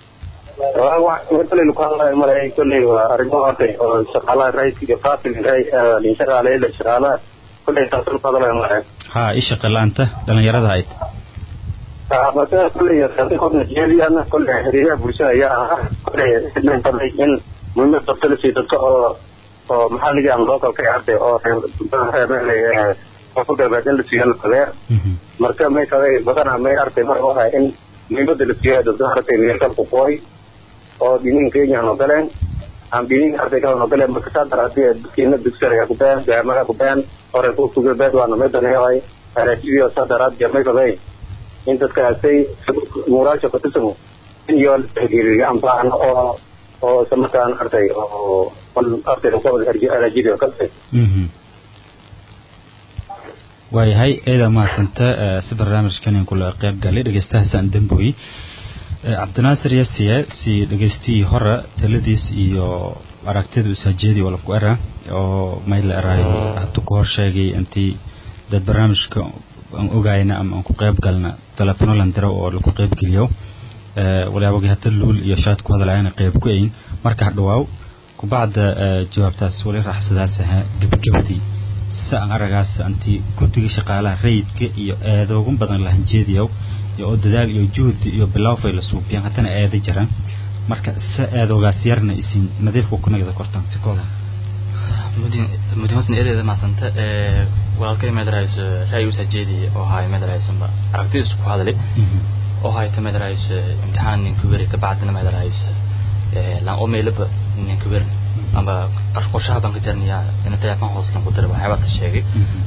مثل الكلام مرة كل أرجو أرتي شغالة رأي في قفاصل رأي لينشر عليه الشغالة كل يتصل فضلا مرة. ها إيش شغالة أنت لأن يرد هاي. مثلا كل يتصل كل نجيبي أنا كل هرية برشة يا كل من طبيعين من تصل في تتصل محل جام لوكال كيارتي أو هذا أفضل بدل السيال الكبير مركب ما يكذا بدنا ما يارتي مرة إن من بدل السيال الظاهرة من الكوكوي أو دينين كينيا نقلن am bini arte ka no kale maksa darati kin dukser ya kuban jama kuban ore ko sugar bed wa no me dane hoy are tio sa darat jama ko dai inta ka sei mura cha patsu in yol tegiri am pa o samakan arte o on arte ko ara jido ka sei waayahay eeda maasanta si barnaamijkan in kula qayb galay dhageystayaasha dambuy Cabdinaasir Yasiya si dhageystii hore taladiis iyo aragtida usajeedi wala ku ara oo mayl araayo hadda ku hor sheegay intii dad barnaamijka aan ogaayna ama ku qayb galna telefoon lan diro oo lagu qayb geliyo wala wagi hata luul iyo shaad ku hadlayna qayb ku een marka dhawaaw ku baad jawaabtaas wali raaxsadaas gabagabadii saan aragaas antii guddiga shaqaalaha rayidka iyo aadoogun badan la hanjeediyo iyo dadaal iyo juhud iyo bilaawfay la suubiyan hatana aada jiraan marka aadoogaas yarna isin nadiif ku nagada kortaan si kooda mudin hosna eedeeda maasanta walaalkay madrays rayu sajeedi oo hay madrays ba aragtiis ku hadalay oo hay ta madrays imtixaan ninka wari ka baadna madrays la oo meelba ninka wari amba qorshaha banka jarniya in telefoon hoostan ku darba waxba ka sheegay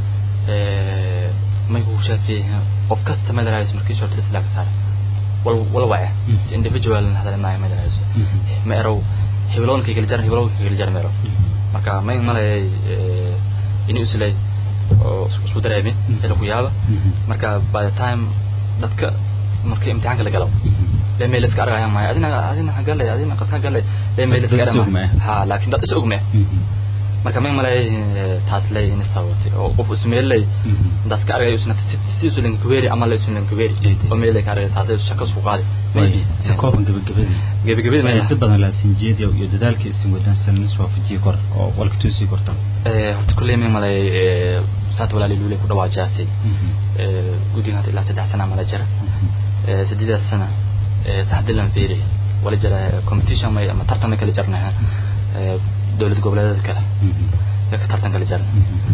ما يقول شيء فيه of kasta madrasa markii soo tirsan saar wal waaya individual hada ma madrasa ma ero hiwloonka kala jar mero marka ma malay inuu islay oo isku dareemay ila ku yaaba marka by the time dadka markii imtixaanka la galo leemay iska aragayaan ma adina galay adina qad galay leemay iska aragayaan ha laakiin dad is ogmay marka ma malay taaslay in sababtay oo qof ismeelay dadka aragay isna si usulan kuweeri ama la usulan kuweeri oo meelay ka aragay taasay shaqo soo qaaday maybe si kooban gabagabadii ma inta badan la sinjeed iyo dadaalka isin wadan sanis waafajiye kor oo walka tuusi kortan horta kulay ma malay saat walaali luulay ku dhawaajaasay gudiga ilaa 3 sano ma jira 8 sano saxdilan fiiri wala jira competition ma tartan kala jarnaha dawlad goboleedyada kale ka tartan kala jarna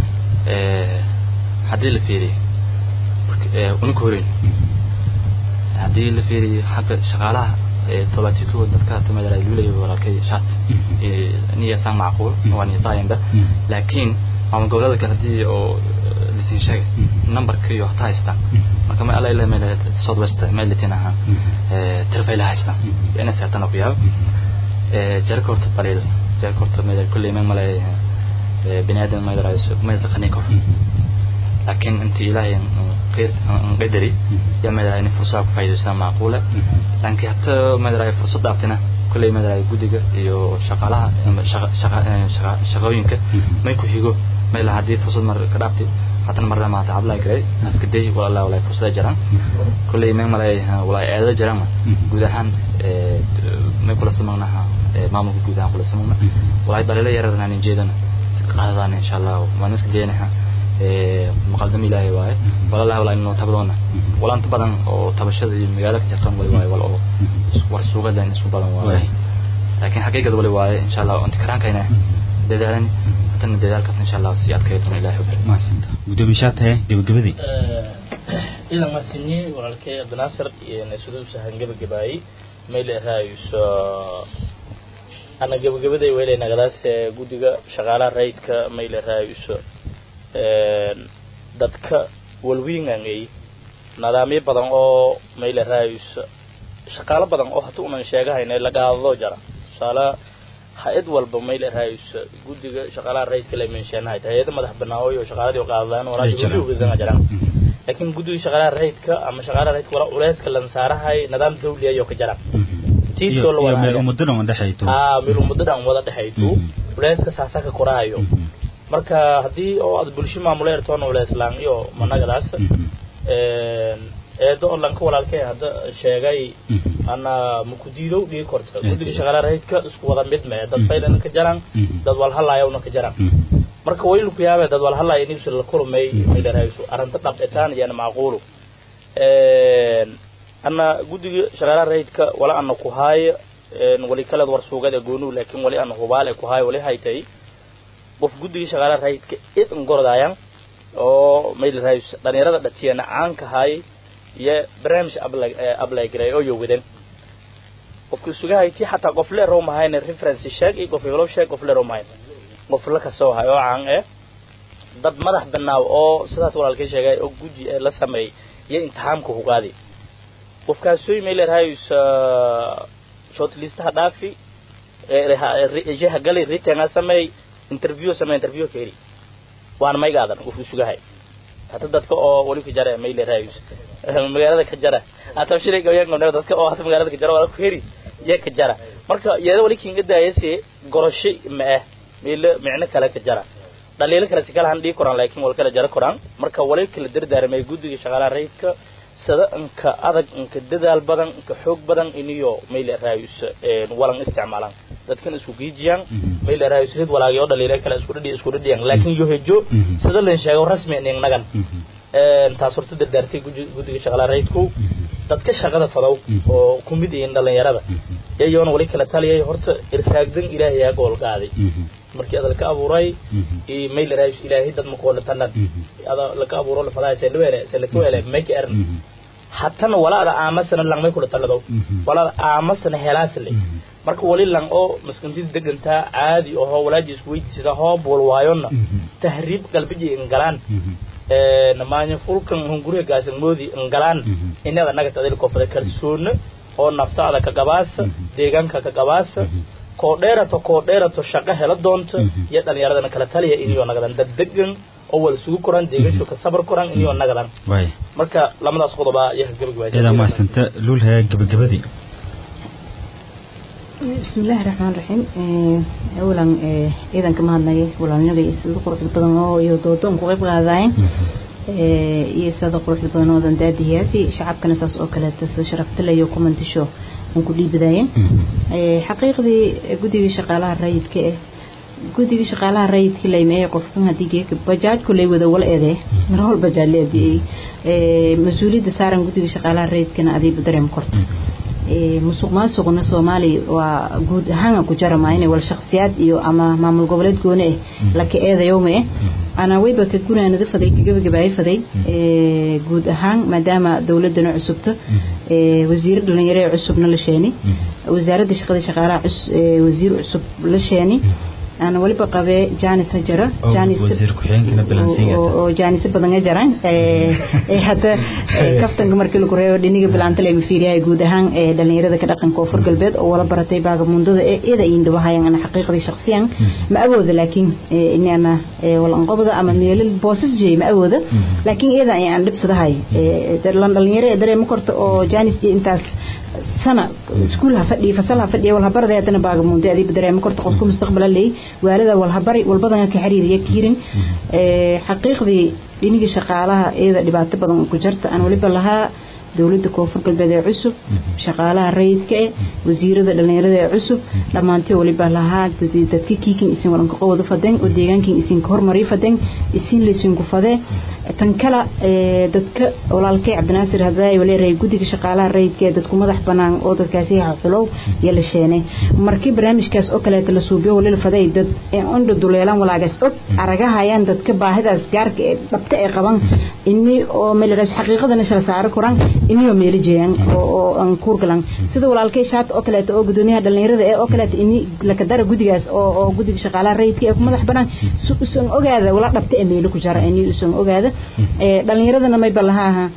hadii la fiiri unugu horeyn hadii la fiiri xagga shaqaalaha tobaatiko dadka tamadara luulay walaalkay shat niya san macquul waa niya saayinda laakiin ama goboleedyada kale hadii oo lisin sheeg numberka iyo taaysta marka ma alla ilaa meel southwest meel tinaha tarfayla haysta ina saartana ku yaab jarkorta baleed jarkorta meel kulli ma malay binaadam ma daraayo ma yaqaani kor laakiin inta ilaahay qeer qadari ya ma daraayo fursad ku faa'iideysan macquula laakiin hatta ma daraayo fursad dhaaftina kulli ma daraayo gudiga iyo shaqaalaha shaqooyinka may ku higo meel hadii fursad mar ka dhaaftay haddana marna ma taab la garay askaday wala fursad jiraan kulli ma malay wala aad jiraan guud ahaan ma kula samanaha maamulka guud ahaan kula samana wala dalila yarana ninjeedana qaadana insha Allah ma niska deenaha maqaldam ilaahay waaye wala inoo tabdoona wala inta badan oo tabashada iyo magaalada ka jirtaan wala oo war suuqadan isku badan waaye laakiin xaqiiqada wala waaye insha Allah inta karaankayna dadaalan tan dadaalkaas insha Allah si adkayto ilaahay ma sinta gudoomishaatay gabagabadii ila ma sinni walaalkay Abdinaasir iyo Nasuud sahan gabagabaay meel raayuso ana gabagabaday weelay nagadaas gudiga shaqaalaha raydka meel raayuso dadka walwiingay nadaamyo badan oo meel raayuso shaqaalo badan oo hatu una sheegahayna laga hadlo jara sala hay'ad walba meel raayuso gudiga shaqaalaha raydka la meeshanahay hay'ad madax banaayo shaqaaladii oo qaadaan wala gudiga jiraan laakiin gudiga shaqaalaha raydka ama shaqaalaha raydka wala uleeska lan saarahay nidaam dawliya iyo ka jira tiiso la wada meel ummadana wada dhaxayto meel ummadana wada dhaxayto uleeska saasaka qoraayo marka hadii oo aad bulsho maamuleertoon uleeslaan iyo managadaas eedo lan ka walaalkay hada sheegay ana mukudiido dhigi korto gudiga shaqaalaha raydka isku wada mid ma dad faylan ka jaraan dad wal halaayowna ka jaraan marka wayl ku yaabay dad wal halaay inuu la kulmay meel raayso aranta dhabtaan iyo macquul ana gudiga shaqaalaha raydka wala ana ku haay wali kala war suuqada goonu laakiin wali ana hubaal ku haay wali haytay qof gudiga shaqaalaha raydka in gordayaan oo meel raayso dhalinyarada dhatiina aan ka haay iyo barnaamij ablay garay oo yowadan qofku sugahayti hatta qof le roomahayna reference sheeg iyo qof yolo sheeg qof le roomahayna qof la ka soo hayo aan dad madax banaaw oo sidaas walaalkay sheegay oo gudi la sameeyay iyo imtixaanku hugaadi qofkaas soo email raayusa shortlist ha dhaafi jaha galay written sameey interview keeri waan may gaadan uu sugahay hata dadka oo wali ku jara email raayus magaalada ka jara hata shirayga ayagoo dadka oo hata magaalada ka jara wala ku heeri yaa ka jara marka iyada wali kinga daayay goroshay ma meel micna kala ka jara dhaliilo kala si kala handii koraan laakiin wal kala jara koraan marka wali kala dardaarmay gudiga shaqaalaha raydka sida anka adag anka dadaal badan anka xoog badan iniyo meel raayus walan isticmaalaan dadkan isku giijiyaan meel raayus rid walaagay oo dhaliilo kala isku dhadhiyaan laakiin yohejo sida la sheego rasmi in nagan taas horta dardaartay gudiga shaqaalaha raydku dadka shaqada falow oo kumid in dhalinyarada iyayoona wali kala taliyay horta irsaagdan ilaahay yaa gool qaaday markii adalka abuuray meel raayus ilaahay dad ma qool tanan adalka abuuro la falaay selku weele make earn hatta walaada aamasana lang may kula talado walaada aamasana helaasle marka wali lang oo maskantiis deganta caadi oo walaaji isku weydiisada hoob walwaayona tahriib qalbiga ingalaan namaanya fulkan hunguriga gaasan moodi ingalaan inada naga tadil ko fada kalsoon oo naftaada ka gabaasa deegaanka ka gabaasa ko dheerato shaqo hela doonto iyo dhalinyaradana kala taliya inuu nagadan daddegan oo wal sugu koran deegaanka ka sabar koran inuu nagadan marka lamadaas qodoba iyo gabagabada ila ma santa lulha gabagabadii بسم الله الرحمن الرحيم أولا إذا كما هذا ولا نجي يسوي قرب البدن يودون قرب غذاين يسوي قرب البدن وذن دادياتي شعب كان أساس أكلات شرفت له يوم أنت شو ونقول بداية حقيقة جودي شغالة الرئيد كه جودي شغالة الرئيد كلا يمي يقفون هديك بجاج كله وده ولا إيه نروح البجاج لدي مسؤولي دسارن جودي شغالة الرئيد كنا أدي بدرهم كرت musuq maasuqna Soomaali waa guud ahaan ku jaramaynay wal shakhsiyaad iyo ama maamul goboleed gooni ah laakiin eedayoome ana wayba ka gunaanada faday gabagabay faday guud ahaan maadaama dawladana cusubta wasiir dhalinyaro cusubna la sheeni wasaaradda shaqada shaqaalaha wasiir cusub la sheeni أنا ولي بقى جانس هجرة جانس وزير كحيان بلانسية وجانس بدن هجرة حتى كفتن كمر كل كوريا دينيك بلانتلي مفيريا يجودهان دلني رذا كذا كان كوفر قلبت أو ولا برتي بعض منذ إذا يندوا هاي أنا حقيقة شخصيا ما أود لكن إني أنا ولا انقبض أما ميل البوسس جي ما أود لكن إذا يعني لبس هاي دلني رذا دري مكرت أو جانس دي إنتاس سنة سكولها فدي فصلها فدي ولا برده أنا بعض منذ هذه بدري مكرت قصكم مستقبلا لي وهذا والهبري والبدن كحرير يكيرن حقيقة دينيك شقالها إذا دبعت بدن كجرت أنا ولي بالها دولة كوفر قلبها عسب شغالها الرئيد كأ وزير ذا لنير عسب لما أنت ولي بالها تدكيكين اسم ولنك قوة فدين وديجان كين اسم كهر مري فدين اسم لسن كفده تنكلا دتك ولا الكي عبد الناصر هذا ولا رئيد جودك شغالها الرئيد كأ دتكم مدح بنان أو دتكاسيها حلو يلا شينه مركب برامج كاس أكلات السوبيا ولا الفداي دت عنده دولاران ولا جس أرجعها يان دتك باهدا سكارك ببتأ قبان إني أو ملرس حقيقة نشر سعر كوران إني وميلي جيان أو أنكور كلام سيدا ولا الكي شات أكلات أو قدوميها دلنيرة أكلات إني لكدار جودياس أو جودي شغالة ريت كي أكمل حبنا سون أجهذا ولا ببتأ ميلو كجارة إني سون أجهذا دلنيرة أنا ما يبلها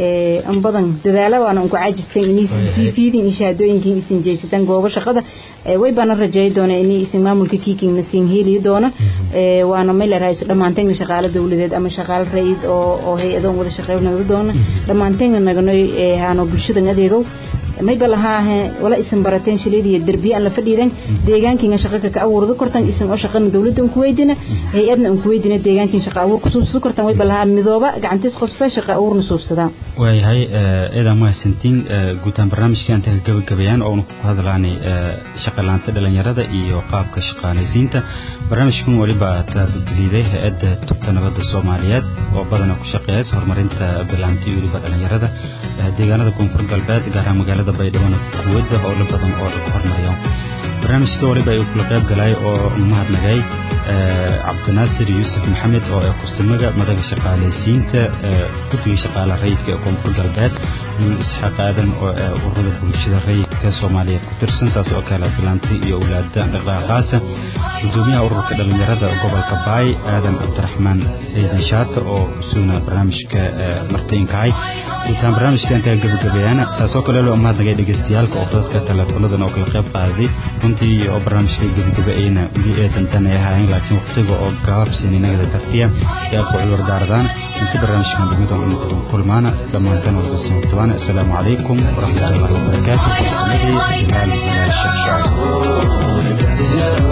أم بدن دلالة وأنا أنكو عاجز إني في إنشاء إنكي إسم جيستان جواب شقة ويبان الرجاء دونا إني إسم ما ملك كيكين نسين هيلي دونا وأنا ميل رئيس لما أنتين شغالة دولة أما شغال رئيس أو هي أدون ولا شغال دونا لما أنتين نجنوي هانو برشة نجديجو ما يبلها ولا اسم برتين شليدي الدربية أنا فديدن ديجان كين شقة كأور ذكرتن اسم أشقة دولة كويدنا هي أدنى كويدنا ديجان كين شقة أور خصوص ذكرتن ويبلها مذوبة عن تسقط شقة أور نصوص صدا وهي هاي إذا ما سنتين قدام برنامج كان تهجب جبيان أو هذا لاني شقلان تدلن يردا إيو قاب كشقاني سينتا برنامجكم ولبا تبدليده أد تبتنبض الصوماليات وبدنا كشقياس هرمرنت بلانتي ولبا تدلن يردا ديجانا تكون فرق البلد جرام مجالة بيدونا قوته أو لبضن أو هرمريوم برنامج ولبا يقول قاب جلاي أو مهد نجاي عبد الناصر يوسف محمد أو كسمجة مدى شقالي سينتا كتير شقالة ريد كأكون فرق البلد من إسحاق آدم ورد بلشة الريد كصومالية كترسن ساس أكلا بلانتي يولاد نقطة خاصة بدوميها أورك دلنيرة قبل كباي آدم عبد الرحمن نشاط أو سونا برنامج كمرتين كاي وتام برنامج كان تجربة جبيانة ساس أكلا لو ما تجي دقيستيال كأفضل كتلفون لنا أكل قب قاضي كنتي أو برنامج كجربة جبيانة دي تنتني هاي لكن وقتها أو جواب سنين نقدر ترتيا يأكل عور داردان كنت برنامج كان بمدة كل معنا لما كانوا بسمع طبعا السلام عليكم ورحمة الله وبركاته.